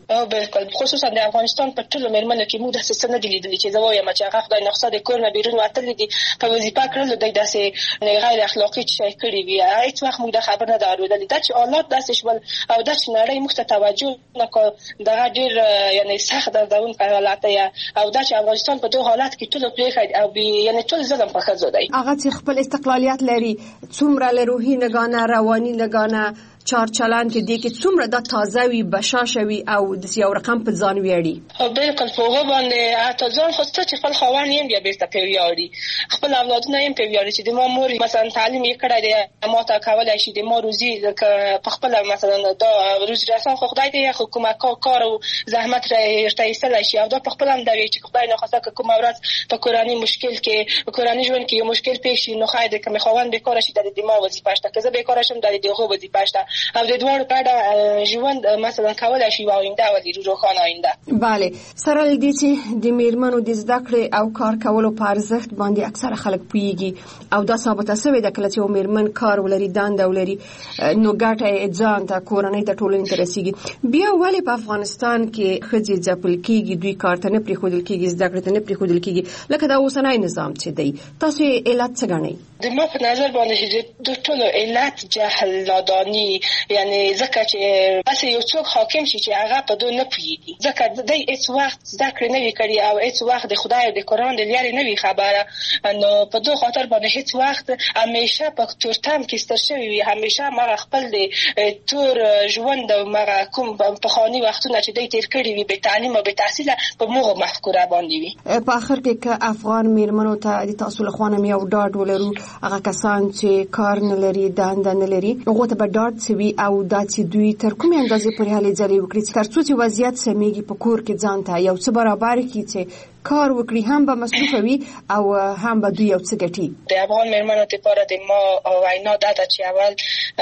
Speaker 14: او بالکل خصوصا د افغانستان په ټولو مېرمنو کې موږ داسې څه نه دي لیدلي چې زه وایم چې هغه خدای نخسه د کور نه بیرون وتلي دي په وظیفه کړلو دوی داسې غیر اخلاقي شی کړي وي. هیڅ وخت موږ د خبر نه دا اورېدلي دا چې حالات داسې شول او دا چې نړۍ موږ ته توجه نه کړه دغه ډېر یعنې سخت دردونکی حالت دی او دا چې افغانستان په دغه حالت کې ټولو پرېښی او یعنې ټول ظلم په ښځو دی.
Speaker 9: هغه چې خپل استقلالیت لري څومره له روحي لګانه رواني لګانه چار چلان کې دی کې څومره د تازه وي بشاشه وي او د یو رقم په ځان ویاړي.
Speaker 14: او بالکل په هغه باندې حتی ځان خو څه چې خپل خاوند یې بیا بیرته په ویاړي خپل اولادونه یې په ویاړي چې د ما مور مثلا تعلیم یې کړی دی ما ته کولای شي د ما روزي په خپل مثلا دا روزي رسان خو خدای دې خو کومه کار او زحمت راته ایستلی شي او دا په خپل هم دا وی چې خدای ناخواسته که کومه ورځ په کورنۍ مشکل کې په کورنۍ ژوند کې یو مشکل پیښ شي نو خیر دی که مې خاوند بیکاره شي د ما وظیفه شته که زه بیکاره شم د هغو وظیفه شته او د دوړ په اړه ژوند مثلا کولای شي آینده ولري روښانه آینده.
Speaker 9: bale سره لدی چې د میرمنو د زده کړې او کار کولو په ارزښت باندې اکثره خلک پوهیږي او دا ثابته شوې ده کله چې میرمن کار ولري دانده ولري نو ګټه ځان ته کورنۍ ته ټولنې ته رسیږي. بیا ولې په افغانستان کې ښځې ځپل کیږي دوی کار ته نه پرېښودل کیږي زده کړې ته نه پرېښودل کیږي لکه دا اوسنی نظام چې دی تاسو علت څه ګڼئ؟
Speaker 14: د ما په نظر باندې چې د ټولو علت جهل نادانی یعنی ځکه چې بس یو څوک حاکم شي چې هغه په دوی نه پوهیږي ځکه د هیڅ وخت زده کړې نه وي کړې او هیڅ وخت د خدای او د قرآن د لارې نه وي خبره نو په دوی خاطر باندې هیڅ وخت همیشه په تورتم کې ستر شوي وي همیشه مغه خپل د تور ژوند او مغه کوم پخواني وختونه چې دوی تیر کړي وي به تعلیم او به تحصیل په موږ مفکوره باندې وي.
Speaker 9: په آخر کې که افغان میرمنو ته د تاسو له خوا نه یو ډاډ ولرو هغه کسان چې کار نه لري دانده نه لري هغو ته به ډاډ څه وي او دا چې دوی تر کومې اندازې پورې هلې ځلې وکړي تر څو چې وضعیت سمیږي په کور کې ځان ته یو څه برابر کړي چې کار وکړي هم به مصروفه وي او هم به دوی یو څه ګټي.
Speaker 14: د افغان میرمنو لپاره د ما وینا دا ده چې اول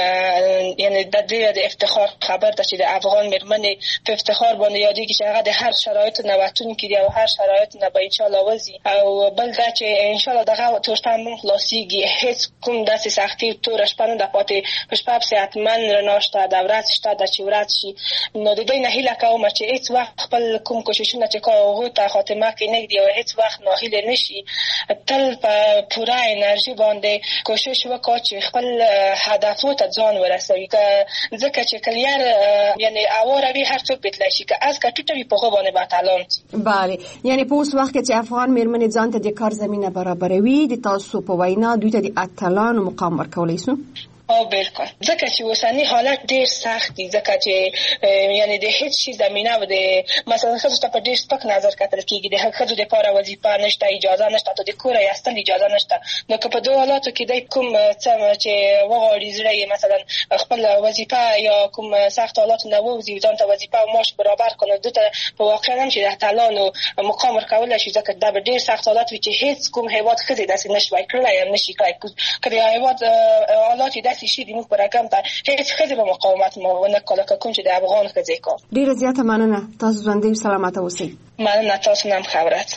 Speaker 14: یعنی د دې د افتخار خبر ده چې د افغان میرمنې په افتخار باندې یادېږي چې هغه د هر شرایطو نه وتونکي دي او هر شرایط نه به انشاءالله وځي او بل دا چې انشاءالله دغه تورتم خلاصېږي هیڅ کوم داسې سختي توره شپه نه ده پاتې په شپه پسې حتما رڼا شته د ورځ شته ده چې ورځ شي نو د دوی نه هیله کوم چې هیڅ وخت خپل کوم کوششونه چې کوي هغو ته خاتمه کې نږدې او هیڅ وخت ناهیله نشي تل په پوره انرژي باندې کوشش وکړي چې خپل هدفو ته ځان ورسوي ځکه چې کلیار یعنی اواره وي هر څوک بتلی شي که از کټوټه وي په هغه باندې به اتلان
Speaker 9: بله یعنی په اوس وخت کې چې افغان میرمنې ځان ته د کار زمینه برابروي د تاسو په وینا دوی ته د اتلانو مقام ورکولی شو؟
Speaker 14: او بالکل ځکه چې اوسنی حالت ډیر سخت دی ځکه چې یعنی د هیڅ شي زمينه و د مثلا ښځو ته په ډیر سپک نظر کتل کیږي د ښځو لپاره وظیفه نشته اجازه نشته ته د کور ایستل اجازه نشته نو که په دوه حالاتو کې د کوم څه چې وغواړي زړه مثلا خپل وظیفه یا کوم سخت حالات نه ووزي ځان ته وظیفه او معاش برابر کنه دته په واقع هم چې د اتلانو مقام ورکول شي ځکه دا به ډیر سخت حالات وي چې هیڅ کوم هیواد ښځې داسې نشوي کړلای هم نشي کړای کله هیواد حالات شي د موږ پر رقم ته هیڅ ښځې به مقاومت ونه کړله که کوم چې د افغان ښځې کار.
Speaker 9: ډېره زیاته مننه تاسو ژوندۍ سلامته اوسئ.
Speaker 14: مننه تاسو نه هم ښه ورځ.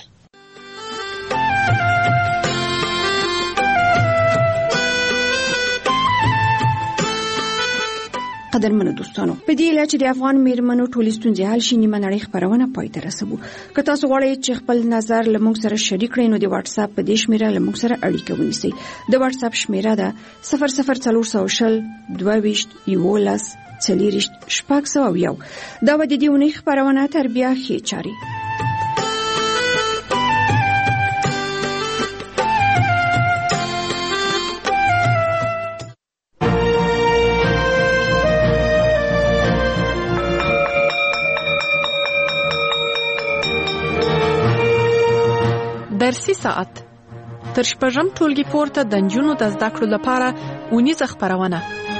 Speaker 9: قدرمنو دوستانو په دې اله چې د افغان میرمنو ټولې ستونزې حل شي نیمه نړۍ خپرونه پای ته رسوو. که تاسو غواړئ چې خپل نظر له موږ سره شریک کړئ نو د واتس اپ په دې شمیره له موږ سره اړیکه ونیسئ. د واتس اپ شمیره ده صفر صفر څلور سوه شل دوه ویشت یولس څلېرویشت شپږ سوه یو. دا به د دې اونۍ خپرونه تر بیا ښې چارې.
Speaker 15: درسي ساعت تر شپږم ټولګي پورته د نجونو د زده کړو لپاره اونیزه خپرونه.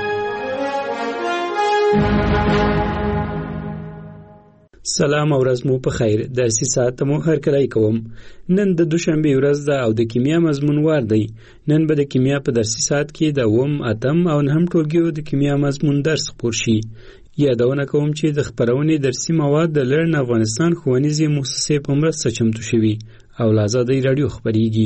Speaker 16: سلام او ورځ مو په خیر. درسي ساعت مو هرکلی کوم. نن د دوشنبه ورځ ده او د کیمیا مضمون وار دی. نن به د کیمیا په درسي ساعت کې د اووم اتم او نهم ټولګیو د کیمیا مضمون درس خپور شي. یادونه کوم چې د خپرونې درسي مواد د لرن افغانستان ښوونیزې مؤسسې په مرسته چمتو شوي او له آزادۍ راډیو خپریږي.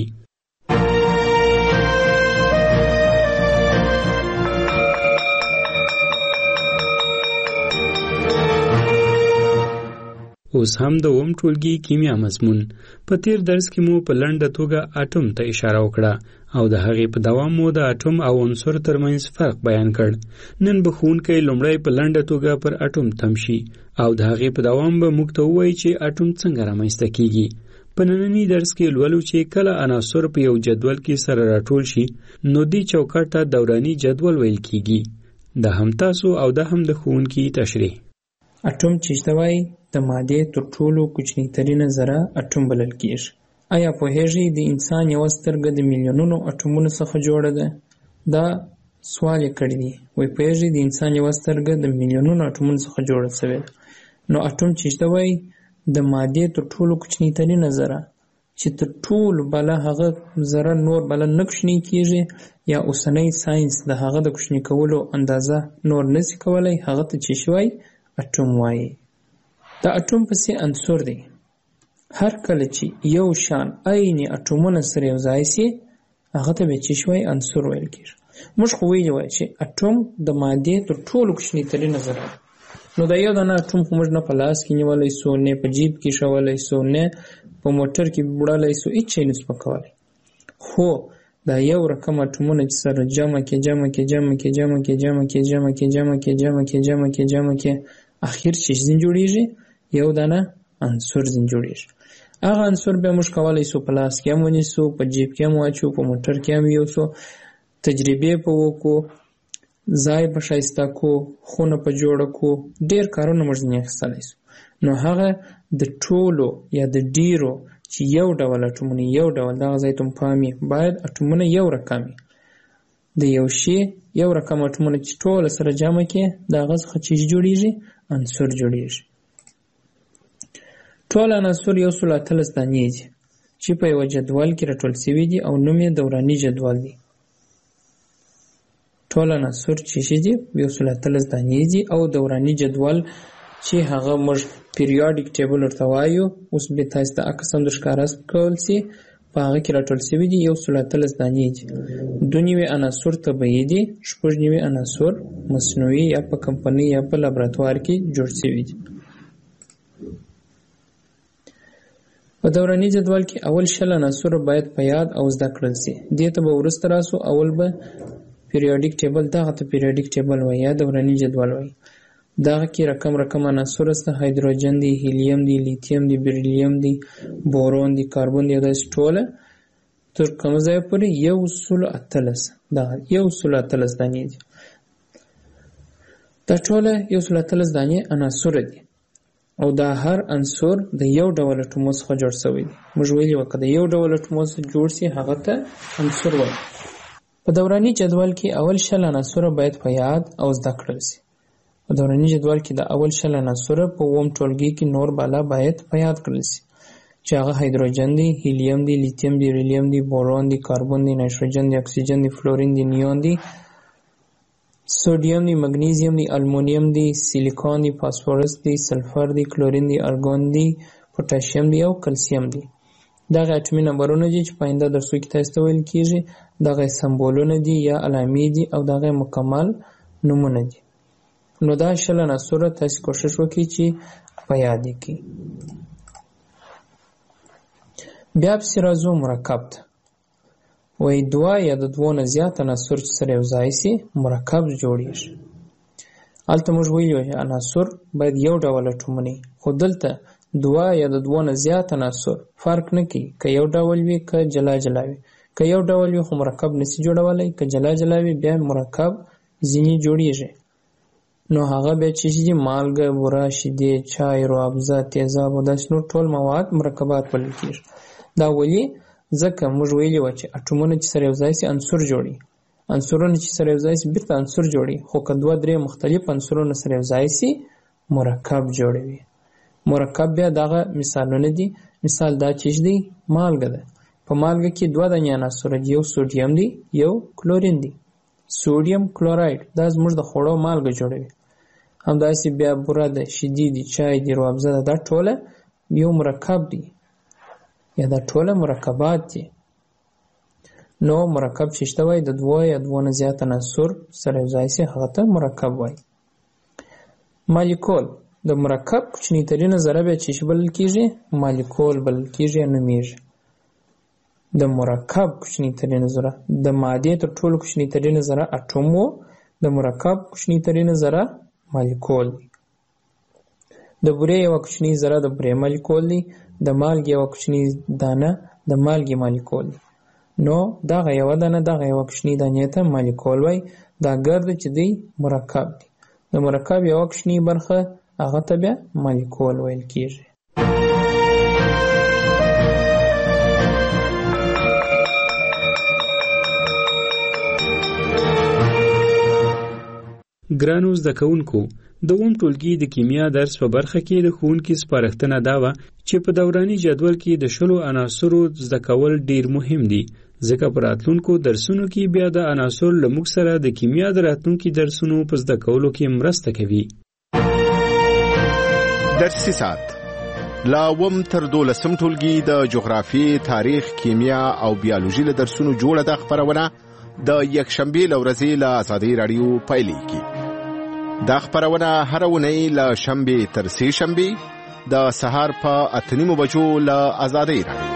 Speaker 16: اوس هم د اوم ټولګي کیمیا مضمون. په تیر درس کې مو په لنډه توګه اټوم ته اشاره وکړه او د هغې په دوام مو د اټوم او عنصر ترمنځ فرق بیان کړ. نن به ښوونکی لومړی په لنډه توګه پر اټوم تم شي او د هغې په دوام به موږ ته ووایي چې اټوم څنګه رامنځته کیږي. په ننني درس کې لولو چې کله عناصر په یو جدول کې سره راټول شي نو دې چوکاټ ته دوراني جدول ویل کیږي. دا هم تاسو او دا هم د ښوونکي تشریح.
Speaker 17: اټوم چې ته وایي د مادې تر ټولو کوچنی ترینه ذره اټوم بلل کیږي. آیا پوهیږئ د انسان یوه سترګه د میلیونونو اټومونو څخه جوړه ده؟ دا سوال یې کړی دی. وایي پوهیږئ د انسان یوه سترګه د میلیونونو اټومونو څخه جوړه شوې ده. نو اټوم چې ته وایي د مادې تر ټولو کوچنی ترینه ذره چې تر ټولو بله هغه ذره نور بله نه کوچنی کیږي یا اوسنی ساینس د هغه د کوچنی کولو اندازه نور نشي کولی، هغه ته چې شي وایي اټوم وایي. د اټوم پسې عنصر دی. هر کله چې یو شان عیني اټومونه سره یو ځای سي هغه ته به چې شي وایي عنصر ویل کیږي. موږ خو ویلي وای چې اټوم د مادې تر ټولو کوچنی ترینه ذره. نو دا یو دانه اټوم خو موږ نه په لاس کې نیولی سو، نه په جیب کې شولی سو، نه په موټر کې وړلی سو، هېڅ شی نسو پکولی. خو دا یو رقم اټومونه چې سره جمع کې جمع کې جمع کې جمع کې جمع کې جمع کې جمع کې جمع کې جمع کې جمع کې اخر چې ځین جوړیږي یو دانه عنصر ځین جوړیږي. هغه عنصر بیا موږ کولی سو په لاس کې هم ونیسو، په جیب کې هم واچو، په موټر کې هم یوسو، تجربې په وکړو، ځای په ښایسته کو، خونه په جوړه کو، ډېر کارونه موږ ځینې اخیستلی سو. نو هغه د ټولو یا د ډېرو چې یو ډول اټومونه یو ډول دغه ځای ته مو پام وي باید اټومونه یو رقم وي. د یو شي یو رقم اټومونه چې ټوله سره جمع کړې د هغه څخه چې جوړیږي عنصر جوړیږي. ټول عناصر یو سل اتلس دانې دي چې په یوه جدول کې راټول شوي دي او نوم یې دوراني جدول دی. ټول عناصر چې شي دي یو سل اتلس دانې دي او دوراني جدول چې هغه موږ پیریاډیک ټیبل ورته وایو. اوس به تاسو ته عکس هم درښکاره کول سي، په هغه کې راټول شوي دي یو سل اتلس دانې دي. دوه نوي عناصر طبیعي دي، شپږ نوي عناصر مصنوعي یا په کمپنۍ یا په لابراتوار کې جوړ شوي دي. په دوراني جدول کې اول شل عناصر باید په یاد او زده کړل سي. دې ته به وروسته راسو. اول به پیریاډیک ټیبل، دغه ته پیریاډیک ټیبل وایي یا دوراني جدول وایي. دغه کې رقم رقم عناصر سته، هایدروجن دی، هیلیم دی، لیتیم دی، بریلیم دی، بورون دی، کاربن دی، داسې ټوله تر کومه ځایه پورې یو سل اتلس دغه یو سل اتلس دانې دي. دا ټوله یو سل اتلس دانې عناصر دي او دا هر عنصر د یو ډول اټومو څخه جوړ شوی دی. موږ ویلي وو که د یو ډول اټومو څخه جوړ سي هغه ته عنصر وایي. په دوراني جدول کې اول شل عناصر باید په یاد او زده کړل سي. په دوراني جدول کې د اول شل عناصر په اووم ټولګي کې نور بالا باید په یاد کړل سي چې هغه هایدروجن دی، هیلیم دی، لیتیم دی، بریلیم دی، بورون دی، کاربن دی، نایتروجن دی، اکسیجن دی، فلورین دی، نیون دی، سوډیم دی، مګنیزیم دی، المونیم دی، سیلیکون دی، فاسفورس دی، سلفر دی، کلورین دی، ارګون دی، پوتاشیم دی او کلسیم دی. دغه اټومي نمبرونه دي چې په آینده درسو کې تاسو ته ویل کیږي. دغه سمبولونه دي یا علامې دي او دغه مکمل نومونه دي. نو دا شل عناصر تاسو کوشش وکړئ چې په یاد کړئ. بیا پسې راځو مرکب ته. وایي دوه یا د دوه نه زیات عناصر چې سره یو ځای سي مرکب جوړیږي. هلته موږ ویلي وو چې عناصر باید یو ډول اټومونه وي، خو دلته دوه یا د دوه نه زیات عناصر فرق نه کوي که یو ډول وي که جلا جلا وي. که یو ډول وي خو مرکب نسي جوړولی، که جلا جلا وي بیا مرکب ځینې جوړیږي. نو هغه بیا چې دي مالګه، بوره، شیدې، چای، روابزه، تیزاب او داسې نور ټول مواد مرکبات بلل کېږي. دا ولې؟ ځکه موږ ویلي وو چې اټومونه چې سره یو ځای سي عنصر جوړي. عنصرونه چې سره یو ځای سي بیرته عنصر جوړي، خو که دوه درې مختلف عنصرونه سره یو ځای سي مرکب جوړوي. مرکب بیا دغه مثالونه دي. مثال دا چې دی مالګه ده. په مالګه کې دوه دانې عناصر دي، یو سوډیم دی یو کلورین دی. سوډیم کلوراید دا زموږ د خوړو مالګه جوړوي. همداسې بیا بوره ده، شیدې دي، چای دی، روابزه ده، دا ټوله یو مرکب دی یا دا ټوله مرکبات دي. نو مرکب چې شته وایي د دوه یا دوه نه زیات عناصر سره یو ځای سي هغه ته مرکب وایي. مالیکول د مرکب کوچنی ترینه ذره بیا چې بلل کیږي مالیکول بلل کیږي یا نومیږي. د مرکب کوچنی ترینه ذره د مادې تر ټولو کوچنی ترینه ذره اټوم وو، د مرکب کوچنی ترینه ذره مالیکول دی. د بورې یوه کوچنی ذره د بورې مالیکول دی، د مالګې یوه کوچنی دانه د مالګې مالیکول دی. نو دغه یوه دانه دغه یوه کوچنی دانې ته مالیکول وایي. دا ګرد چې دی مرکب دی. د مرکب یوه کوچنی برخه هغه ته بیا مالیکول ویل کیږي.
Speaker 16: ګرانو زده کوونکو، د اووم ټولګي د کیمیا درس په برخه کې د ښوونکي سپارښتنه دا وه چې په دوراني جدول کې د شلو عناصرو زده کول ډیر مهم دي، ځکه په راتلونکو درسونو کې بیا د عناصر له موږ سره د کیمیا د راتلونکي درسونو په زده کولو کې مرسته کوي.
Speaker 18: درسي ساعت لا اووم تر دولسم ټولګي د جغرافیې، تاریخ، کیمیا او بیولوژي له درسونو جوړه ده خپرونه د یکشنبې له ورځې له ازادۍ راډیو پیلېږي. دا خپرونه هره اونۍ له شنبې تر سې شنبې د سهار په اته نیمو بجو له ازادۍ راډیو.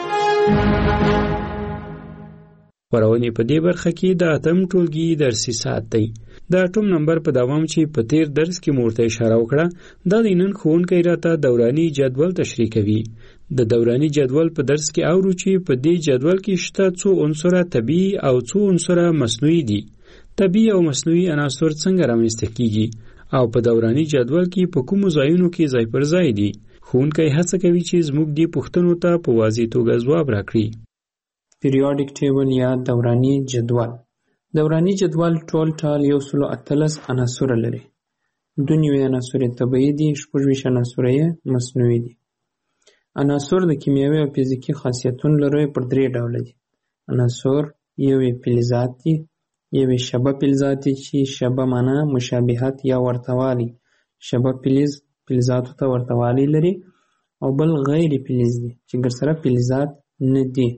Speaker 16: خپرونې په دې برخه کې د اتم ټولګي درسي ساعت دی. د اټوم نمبر په دوام چې په تیر درس کې مورته اشاره وکړه، دا د نن ښوونکی راته دوراني جدول تشریح کوي. د دوراني جدول په درس کې اورو چې په دې جدول کې شته څو عنصره طبیعي او څو عنصره مصنوعي دي. طبیعي او مصنوعي عناصر څنګه رامنځته کیږي او په دوراني جدول کې په کومو ځایونو کې ځای پر ځای دي. ښوونکی هڅه کوي چې زموږ دې پوښتنو ته په واضح توګه ځواب راکړي.
Speaker 17: پیریوډیک ټیبل یا دوراني جدول. دوراني جدول ټول ټال یو سلو اتلس عناصر لري. دوه نوي عناصر طبیعي دي، شپږ ویشت عناصر یې مصنوعي دي. عناصر د کیمیاوي او فزیکي خاصیتونو لري پر درې ډوله دي. عناصر یوې فلزات دي، یوې شبه فلزات دي چې شبه معنا مشابهت یا ورتوالی، شبه فلز فلزاتو ته ورتوالی لري، او بل غیر فلز دي چې ګرسره فلزات نه دي.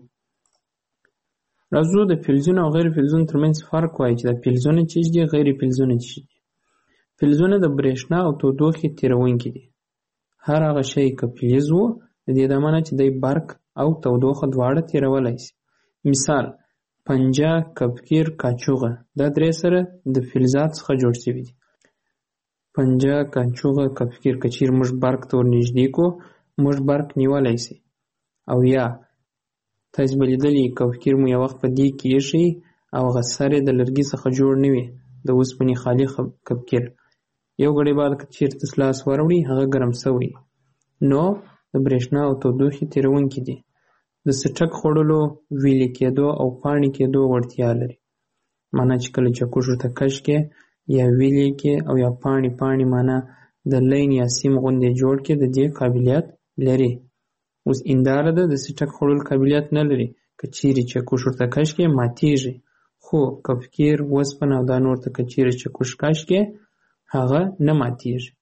Speaker 17: راځو د فلزونو او غیر فلزونو ترمنځ فرق وایي چې د فلزونه چیز دي، غیر فلزونه چیز دي. فلزونه د برېښنا او تودوخې تیرونکي دي. هر هغه شی که فلز وو د دې د معنی چې دی برق او تودوخه دواړه تیرولی شي. مثال پنجه، کپکیر، کاچوغه دا درې سره د فلزات څخه جوړ شوي دي. پنجه، کاچوغه، کپکیر که چیرې موږ برق ته ورنږدې کړو موږ برق نیولی شي. او یا تاسې به لیدلي کپکیر مو یو وخت په دې کې ایښی او هغه سر یې د لرګي څخه جوړ نه وي، د اوسپنې خالي کپکیر. یو ګړی بعد که چیرې تاسو لاس وروړئ هغه ګرم شوی، نو د برېښنا او تودوخې تیرونکي دي. د څټک خوړلو، ویلې کېدو او پاڼې کېدو وړتیا لري. معنا چې کله چکش ورته کش کې یا ویلې کې او یا پاڼې پاڼې معنا د لین یا سیم غوندې جوړ کې د دې قابلیت لري. اوس انداره ده د څټک خوړلو قابلیت نه لري، که چیرې چکش ورته کش کې ماتیږي، خو کپکیر، وسپنه او دا نور ته که چیرې چکش کش کې هغه نه ماتیږي.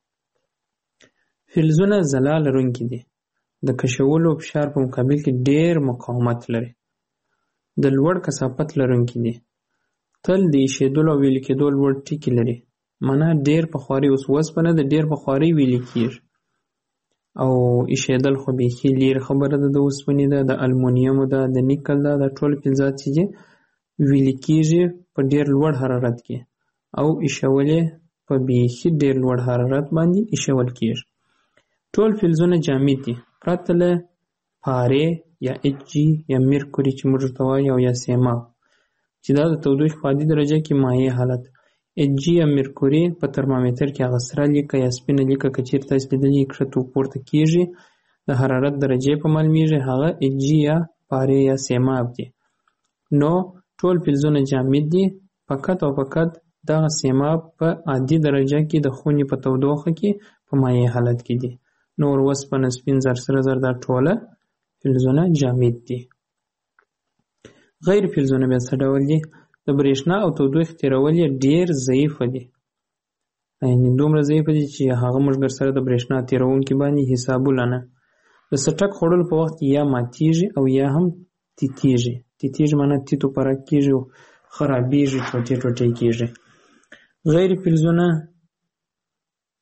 Speaker 17: فلزونه ځلا لرونکي دي. د کشولو فشار په مقابل کې ډیر مقاومت لري. د لوړ کثافت لرونکي دي. تل د ایشېدلو او ویلې کېدو لوړ ټکي لري. معنا ډیر په خواري، اوس وسپنه د ډیر په خواري ویلې کېږي او ایشېدل خو بیخي لرې خبره ده. د اوسپنې ده، د المونیمو ده، د نیکل ده، دا ټول فلزات چې ویلې کېږي په ډیر لوړ حرارت کې او ایشول یې په بیخي ډیر لوړ حرارت باندې ایشول کېږي. ټول فلزونه جامد دي پرته له پارې یا اچ جي یا مرکوري چې موږ ورته وایو او یا سیماب چې دا د تودوخې په عادي درجه کې مایع حالت. اچ جي یا مرکوري په ترمامیتر کې هغه سره لیکه یا سپینه لیکه که چیرې تاسې لیدلي کښته پورته کېږي د حرارت درجې په معلومیږي، هغه اچ جي یا پارې یا سیماب دي. نو ټول فلزونه جامد دي، فقط او فقط دغه سیماب په عادي درجه کې د خونې په تودوخه کې په مایع حالت کې دي. نور وسپنه، سپین زر، سره زر دا ټوله فلزونه جامد دي. غیر فلزونه بیا څه ډول دي؟ د برېښنا او تودوخې تیرول یې ډېر ضعیفه دي. یعنې دومره ضعیفه دي چې هغه موږ سره د برېښنا تیرونکي باندې حسابونه نه. د څټک خوړلو په وخت یا ماتیږي او یا هم تیتیږي. تیتیږي معنا تیتو پرک کېږي او خرابېږي، ټوټې ټوټې کېږي. غیر فلزونه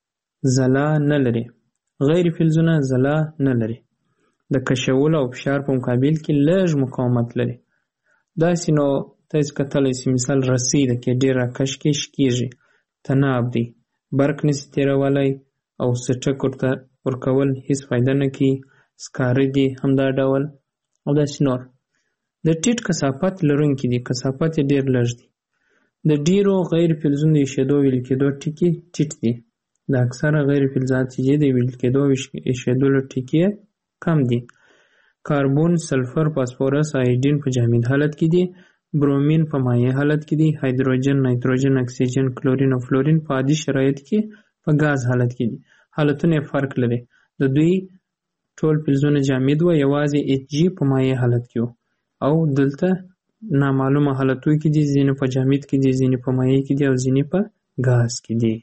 Speaker 17: ځلا نه لري. غیر فلزونه ځلا نه لري. د کشولو او فشار په مقابل کې لږ مقاومت لري. داسې نو تاسو کتلی سي مثال رسۍ ده کې ډېر راکش کې شکېږي، تناب دی، برق نسي تېرولی او څټک ورته ورکول هېڅ فایده نه کوي. سکاره دي همدا ډول او داسې نور. د ټیټ کثافت لرونکي دي، کثافت یې ډېر لږ دی. د ډېرو غیر فلزونو د ایښېدو ویل کېدو ټکي ټیټ دي. د اکثره غیر فلزات چې دي د ویل کېدو ایښېدلو ټکي کم دي. کاربون، سلفر، فاسفورس، آیډین په جامد حالت کې دي. برومین په مایع حالت کې دي. هایدروجن، نایتروجن، اکسیجن، کلورین او فلورین په عادي شرایط کې په ګاز حالت کې دي. حالتونه فرق لري. د دوی ټول فلزونه جامد و، یوازې ایچ جی په مایع حالت کې و او دلته نامعلومه حالتو کې دي، ځینې په جامد کې دي، ځینې په مایع کې دي او ځینې په ګاز کې دي.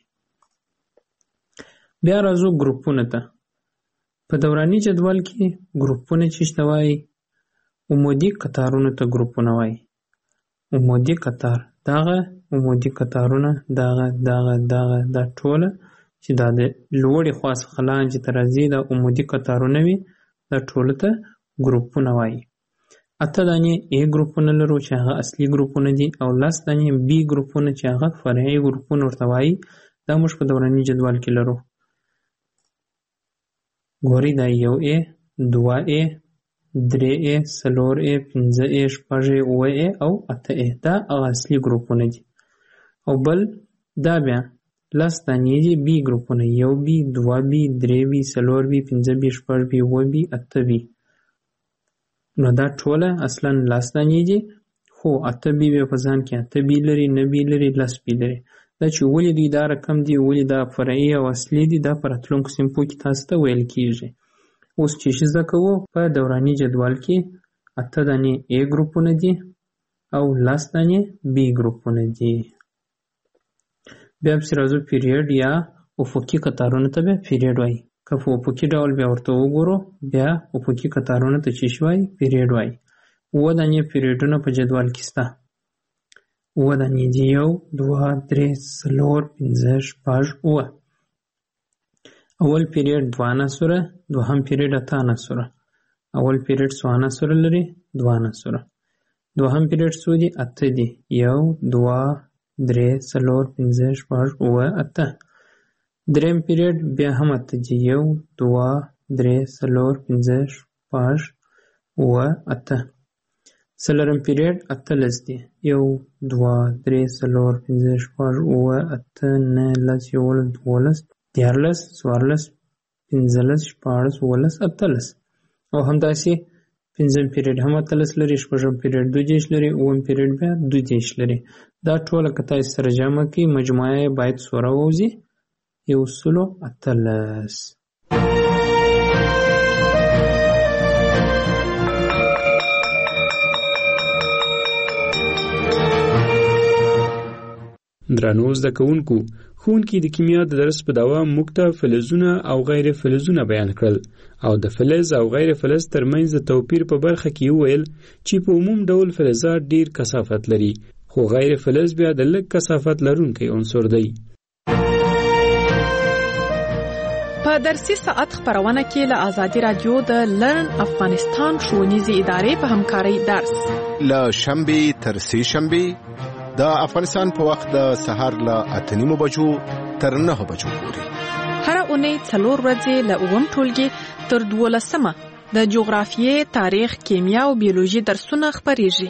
Speaker 17: بیا راځو ګروپونو ته. په دوراني جدول کې ګروپونه چې شته وایي، عمودي قطارونو ته ګروپونه وایي. عمودي قطار، دغه عمودي قطارونه دغه دغه دغه دا ټوله چې دا د لوړې خوا څخه لاندې ته راځي دا عمودي قطارونه وي، دا ټوله ته ګروپونه وایي. اته دانې ای ګروپونه لرو چې هغه اصلي ګروپونه دي او لس دانې بي ګروپونه چې هغه فرعي ګروپونه ورته وایي. دا موږ په دوراني جدول کې لرو. ګورئ دا یو ای، دوه ای، درې ای، څلور ای، پنځه ای، شپږ ای، اووه ای او اته ای. دا هغه اصلي ګروپونه دي. او بل دا بیا لس دانې دي بي ګروپونه، یو بي، دوه بي، درې بي، څلور بي، پنځه بي، شپږ بي، اووه بي، اته بي. نو دا ټوله اصلا لس دانې دي، خو اته بي بیا په ځان کې اته بي لري، نه بي لري، لس بي لري. دا چې ولې دوی دا رقم دي، ولې دا فرعي او اصلي دي، دا په راتلونکو صنفو کې تاسو ته ویل کېږي. اوس چې ښه زده کوو، په دوراني جدول کې اته دانې ای ګروپونه دي او لس دانې بي ګروپونه دي. بیا پسې راځو پیریډ یا افقي قطارونو ته بیا پیریډ وایي. که په افقي ډول بیا ورته وګورو، بیا افقي قطارونو ته چې شي وایي پیریډ وایي. اووه دانې پیریډونه په جدول کې شته. اووه دانې دي، یو، دوه، درې، څلور، پنځه، شپږ، اووه. اول پیریډ دوه عناصره، دوهم پیریډ اته عناصره. اول پیریډ څو عناصره لري؟ دوه عناصره. دوهم پیریډ څو دي؟ اته دي. یو، دوه، درې، څلور، پنځه، شپږ، اووه، اته. دریم پیریډ بیا هم اته دي. یو، دوه، درې، څلور، پنځه، شپږ، اووه، اته. څلورم پیریډ اتلس دي. یو، دوه، درې، څلور، پنځه، شپږ، اووه، اته، نهه، لس، یولس، دولس، دیارلس، څوارلس، پنځلس، شپاړس، اوولس، اتلس. او همداسې پنځم پیریډ هم اتلس لري، شپږم پیریډ دوه دېرش لري، اووم پیریډ بیا دوه دېرش لري. دا ټوله که تاسې سره جمع کړئ مجموعه یې باید څو راووځي؟ یو سلو اتلس.
Speaker 16: درنو زده کوونکو، ښوونکي د کیمیا د درس په دوام موږ ته فلزونه او غیر فلزونه بیان کړل او د فلز او غیر فلز ترمنځ د توپیر په برخه کې وویل چې په عموم ډول فلزات ډیر کثافت لري، خو غیر فلز بیا د لږ کثافت لرونکی عنصر دی.
Speaker 15: په درسي ساعت خبرونه کې له آزادي رادیو د لرن افغانستان ښوونیزې ادارې په همکارۍ درس
Speaker 18: له شنبې تر سې شنبې د افغانستان په وخت د سهار له اته نیمو بجو تر نهه بجو پورې.
Speaker 15: هره اونۍ څلور ورځې له اووم ټولګي تر دولسمه د جغرافیې، تاریخ، کیمیا او بیولوژي درسونه خپریږي.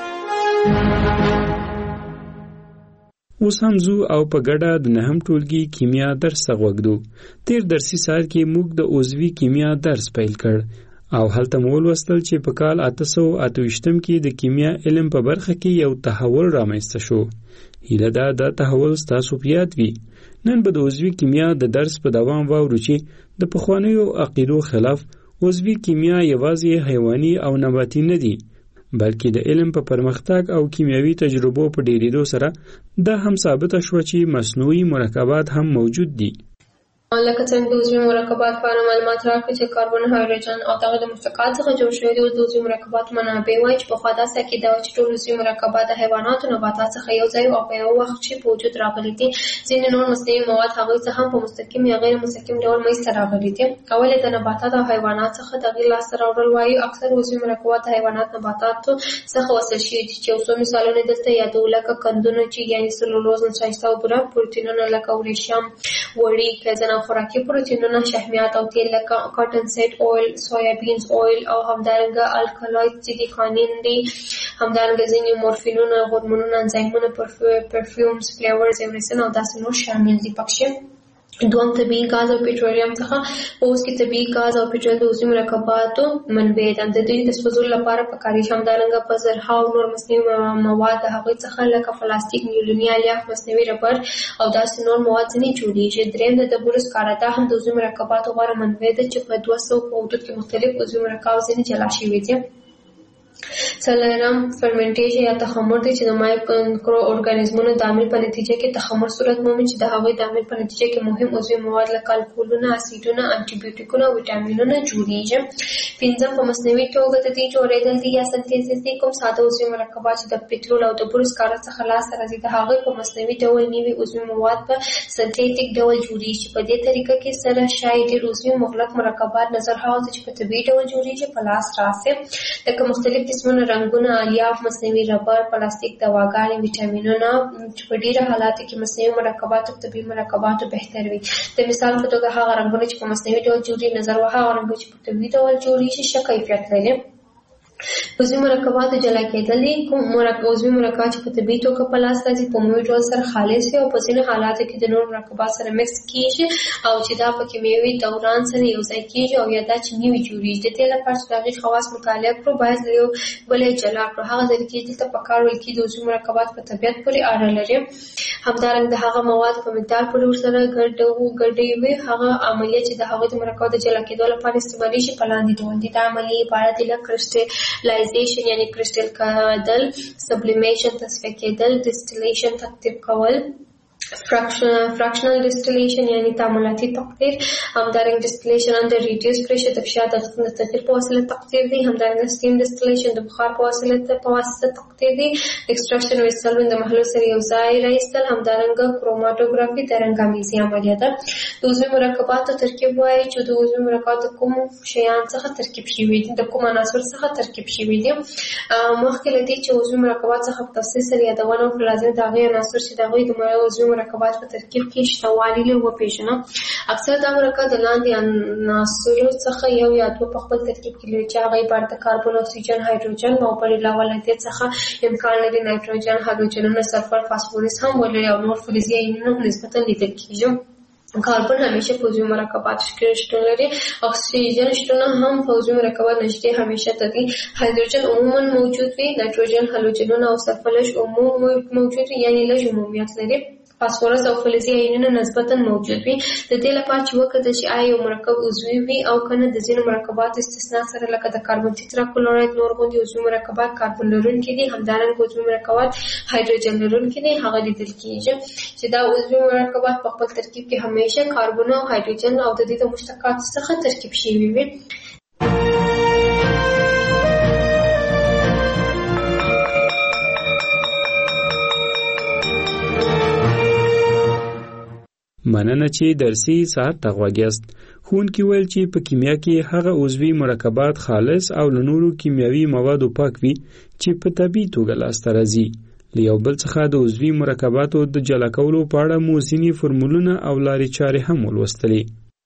Speaker 16: اوس هم زو او په ګډه د نهم ټولګي کیمیا درس غوږدو. تیر درسي ساعت کې موږ د عضوي کیمیا درس پیل کړ او هلته مو ولوستل چې په کال اته سوه اته ویشتم کې د کیمیا علم په برخه کې یو تحول رامنځته شو. هیله ده دا تحول ستاسو په یاد وي. نن به د عضوي کیمیا د درس په دوام واورو چې د پخوانیو عقیدو خلاف عضوي کیمیا یوازې حیواني او نباتي نه دي، بلکې د علم په پرمختګ او کیمیاوي تجربو په ډیرېدو سره دا هم ثابته شوه چې مصنوعي مرکبات هم موجود دي.
Speaker 19: لکه څنګه د عضوي مرکبات په اړه معلومات راکړي چې کاربن، هایدروجن او دغه د مشتقات څخه جوړ شوي دي. د عضوي مرکباتو منابع وایي چې پخوا داسې عقیده وه چې ټول عضوي مرکبات د حیواناتو نباتات څخه یو ځای او په یو وخت کې په وجود راغلي دي. ځینې نور مصنوعي مواد هغوی څه هم په مستقیم یا غیر مستقیم ډول منځته راغلي دي. اول د نباتات او حیوانات څخه تغییر لاسته راوړل وایي. اکثر عضوي مرکبات د حیوانات نباتاتو څخه وصل شوي دي چې یو څو مثالونه دلته یادو، لکه قندونه چې یعنې سلولوز، نشایسته او بوره، پروتینونه لکه وریشم، وړي، کیزن او خوراکي پروتینونه، شحمیات او تیل لکه کاټن سیډ اویل، سویابینز اویل او همدارنګه الکالوید چې دي کانین دي. همدارنګه ځینې مورفینونه، هورمونونه، انزایمونه، پرفیومز، فلیورز، ایوریسن او داسې نور شامل دي پکې. دوم طبیعي ګاز او پټرولیم څخه اوس کې طبیعي ګاز او پټرول د عضوي مرکباتو منبع ده. د دوی د سوځولو لپاره پکارېږي. همدارنګه په زرهاو نور مصنوعي مواد د هغوی څخه لکه پلاستیک، نیولوني الیاف، مصنوعي ربر او داسې نور مواد ځینې جوړېږي. درېیم د ډبرو سکاره. دا هم د عضوي مرکباتو غوره منبع ده چې په دوه سوه په حدود کې مختلف عضوي مرکب ځینې جلا شوي دي. څلورم فرمنټیشن یا تخمر دی چې د مایکرو ارګانیزمونو د عمل په نتیجه کې تخمر صورت مومي چې د هغوی د عمل په نتیجه کې مهم عضوي مواد لکه الکولونه، اسیدونه، انټي بیوټیکونه او ویټامینونه جوړیږي. پنځم په مصنوعي توګه د دې جوړېدل دي یا سنتیزس دي. کوم ساده عضوي مرکبات چې د پټرول او د ډبرو سکاره څخه لاسته راځي د هغوی په مصنوعي ډول نوي عضوي مواد په سنتیتیک ډول جوړیږي. په دې طریقه کې سره شاید ډېر عضوي مغلق مرکبات نظر هغه چې په طبیعي ډول جوړیږي په لاس راسي، لکه مختلف قسمونه رنګونه، الیاف، مصنوعي ربر، پلاستیک، دواګانې، ویټامینونه چې په ډیره حالاتو کې مصنوعي مرکبات او طبیعي مرکبات بهتر وي. د مثال په توګه هغه رنګونه چې په مصنوعي ډول جوړي نظر وه هغه رنګونه چې په طبیعي ډول جوړیږي ښه کیفیت لري. عضوي مرکبات جلا کېدل دي. کوم عضوي مرکبات چې په طبیعي توګه په لاس راځي په عمومي ډول سره خالص وي او په ځینو حالاتو کې د نورو مرکبات سره مکس کېږي او چې دا په کیمیاوي دوران سره یو ځای کېږي او یا دا چې نوي جوړېږي. د دې لپاره چې د هغې خواص مطالعه کړو باید له یو بل یې جلا کړو. هغه ځای کې دلته په کار ویل کېږي د عضوي مرکبات په طبیعت پورې اړه لري. همدارنګه د هغه مواد په مقدار پورې ورسره ګډې وي. هغه عملیه چې د هغوی د مرکباتو د جلا کېدو لپاره استعمالیږي په لاندې ډول دي. دا عملیې عبارت دي له کرسټلایزیشن یعنی کرسټل کېدل، سبلیمیشن تصفیه کېدل، ډسټیلیشن تقطیر کول، fractional distillation یعنی تعاملاتي تقطیر، همدارنګه distillation under reduced pressure د فشار د تغییر په وسیله تقطیر دی، همدارنګه steam distillation د بخار په وسیله په واسطه تقطیر دی، extraction او ایستل د محلول سره یو ځای راایستل، همدارنګه کروماتوګرافي د رنګامیزي عملیه ده. د عضوي مرکباتو ترکیب وایي چې د عضوي مرکباتو کوم شیان څخه ترکیب شوي دي، د کوم عناصر څخه ترکیب شوي دي. مخکې له دې چې عضوي مرکبات څخه په تفصیل سره یادونه وکړو لازم د هغې عناصر چې د هغوی د عضوي مرکبات په ترکیب کې شته والي له وپېژنه. اکثر دا مرکب د لاندې عناصرو څخه یو یا دوه په خپل ترکیب کې لري چې هغه عبارت د کاربن، اکسیجن، هایدروجن او په علاوه له دې څخه امکان لري نایتروجن، هالوجنونه، سلفر، فاسفورس هم ولري او نور فلزي ایونونه نسبتا لیدل کېږي. کاربن همیشه په عضوي مرکبات کې شتون لري. اکسیجن شتون هم په عضوي مرکبات نشته همیشه تدي. هایدروجن عموما موجود وي. نایتروجن، هالوجنونه او سلفر لږ عموم موجود وي یعنی لږ عمومیت لري. فاسفورس او فلزي ایونونه نسبتا موجود وي. د دې لپاره چې وکړو چې آیا یو مرکب عضوي وي او کنه د ځینو مرکباتو استثناء سره لکه د کاربن تیتراکلوراید نور غوندي عضوي مرکبات کاربن لرونکي دي، همدارنګه عضوي مرکبات هایدروجن لرونکي دي، هغه لیدل کېږي چې دا عضوي مرکبات په خپل ترکیب کې همیشه کاربن او هایدروجن او د دې د مشتقاتو څخه ترکیب شوي وي.
Speaker 16: مننه چې درسي ساعت ته غوږ یاست. ښوونکي ویل چې په کیمیا کې هغه عضوي مرکبات خالص او له نورو کیمیاوي موادو پاک وي چې په طبیعي توګه لاسته راځي. له یو بل څخه د عضوي مرکباتو د جلا کولو په اړه مو ځینې فورمولونه او لارې چارې هم ولوستلې.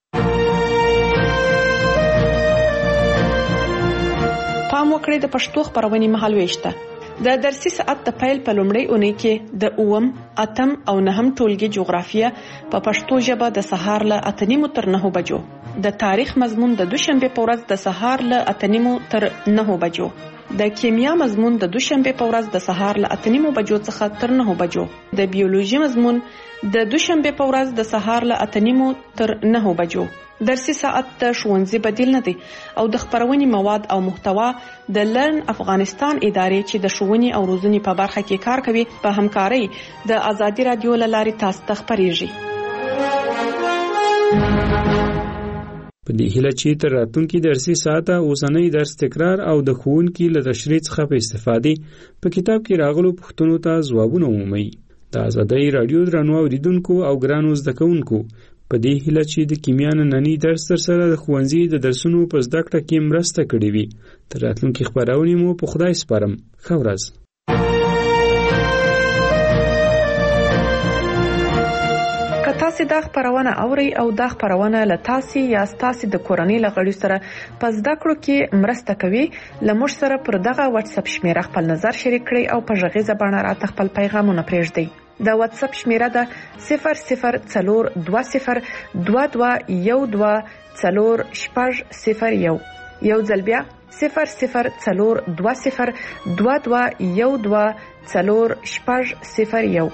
Speaker 15: پام وکړئ د پښتو خبرونې مهالويش ته. د درسي ساعت د پیل په لومړۍ اونۍ کې د اووم، اتم او نهم ټولګي جغرافیه په پښتو ژبه د سهار له اته نیمو تر نهو بجو، د تاریخ مضمون د دوشنبه په ورځ د سهار له اته نیمو تر نهو بجو، د کیمیا مضمون د دوشنبه په ورځ د سهار له اته نیمو بجو څخه تر نهو بجو، د بیولوژي مضمون د دوشنبه په ورځ د سهار له اته نیمو تر نهو بجو. درسي ساعت د ښوونځي بدیل نه دی او د خبرونې مواد او محتوا د لرن افغانستان ادارې چې د ښوونې او روزنې په برخه کې کار کوي په همکارۍ د ازادي رادیو له لارې تاسو ته خبرېږي.
Speaker 16: په دې هیله چې تر راتلونکي درسي ساعته اوسنی درس تکرار او د ښوونکي له تشریح څخه په استفادې په کتاب کې راغلو پوښتنو ته ځوابونه ومومئ. د آزادۍ راډیو درنو اوریدونکو او ګرانو زده کوونکو په دې هیله چې د کیمیا نننی درس تر سره د ښوونځي د درسونو په زده کړه کې مرسته کړې وي. تر راتلونکي خپرونې مو په خدای سپارم. ښه ورځ.
Speaker 15: که تاسو دا خبرونه اورئ او دا خبرونه له تاسو یا تاسو د کورنۍ لغړي سره په زده کړو کې مرسته کوي، لمر سره پر دغه واتس اپ شمیره خپل نظر شریک کړئ او په ژغې زبانه راته خپل پیغامونه پرېږدئ. د واتس اپ شمیره ده صفر صفر څلور دوه صفر دوه دوه یو دوه څلور شپږ صفر یو. یو ځل بیا صفر صفر څلور دوه صفر دوه دوه یو دوه څلور شپږ صفر یو.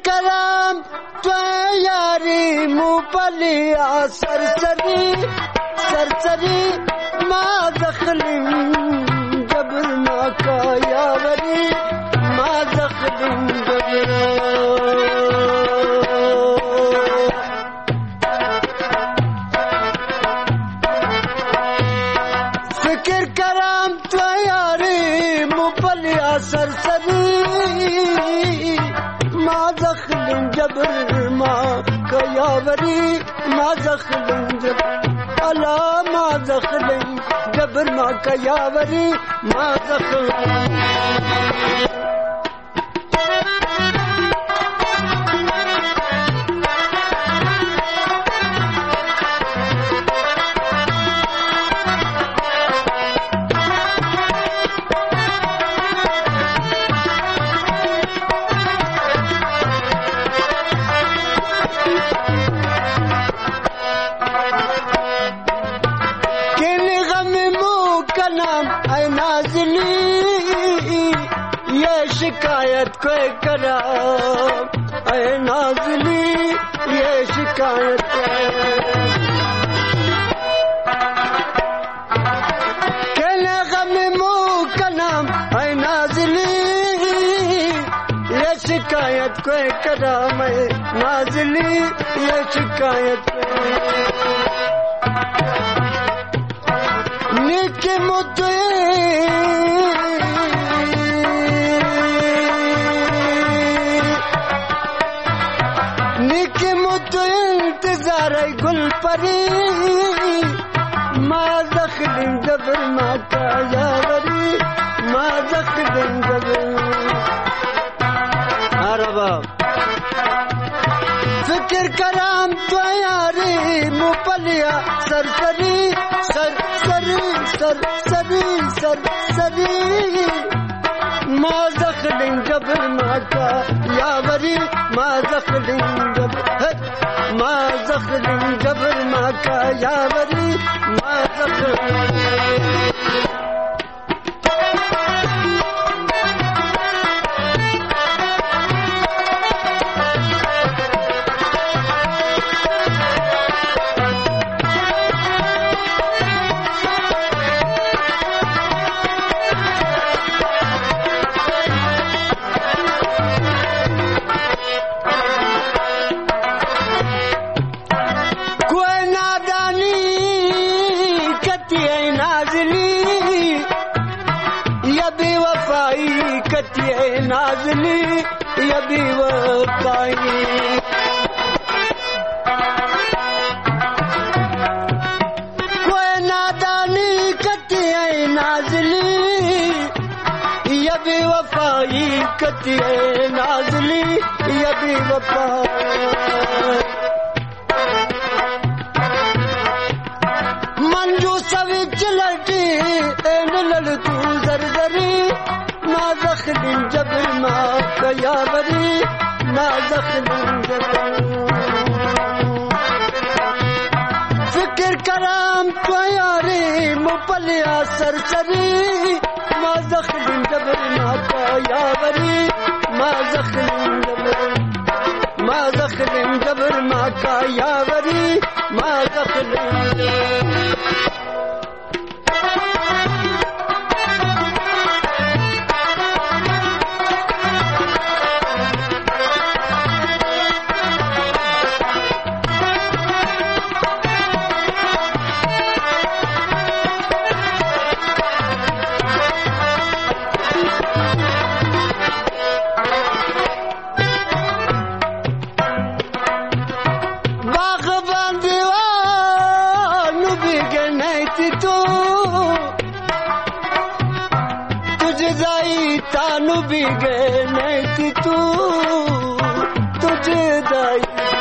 Speaker 20: کرم تو یاری موپلیا سرسری سرسری ما دخلیم جبر ما کا یاوری ما دخلیم جبر فکر کرم تو یاری موپلیا سرسری ما دخلیم جبر ما کا یاوری ما دخلیم جبر الا ما دخلیم جبر ما کا یاوری ما دخلیم शिकायत कोई करा ऐ नाज़ली ये शिकायत कहने गम मुँह का नाम ऐ नाज़ली ये शिकायत कोई करा मैं नाज़ली ये शिकायत निके मुद्दे गुल परी माँ दखलिम जबर माँ का यावरी माँ दखलिम जबर अरबा फिक्र कराम तो यारी मुपलिया सरसरी सर सरी सर सरी सर सरी माँ दखलिम जबर माँ का यावरी माँ दखलिम जबर ما زخل جبر ما کا یاوری ما زخل नाज़ली ये भी वफ़ाई कोई नादानी कती है नाज़ली ये भी वफ़ाई कती है नाज़ली ये भी वफ़ाई मंजू सवी चलती एन ललतू जरजरी ما دخلیم جبر ما کا یاوری ما دخلیم جبر فکر کرام تو یاری مپلیا سرسری ما دخلیم جبر ما کا یاوری ما دخلیم جبر ما دخلیم جبر ما کا یاوری ما دخلیم جبر तानु भी गए नहीं तू तुझे दाई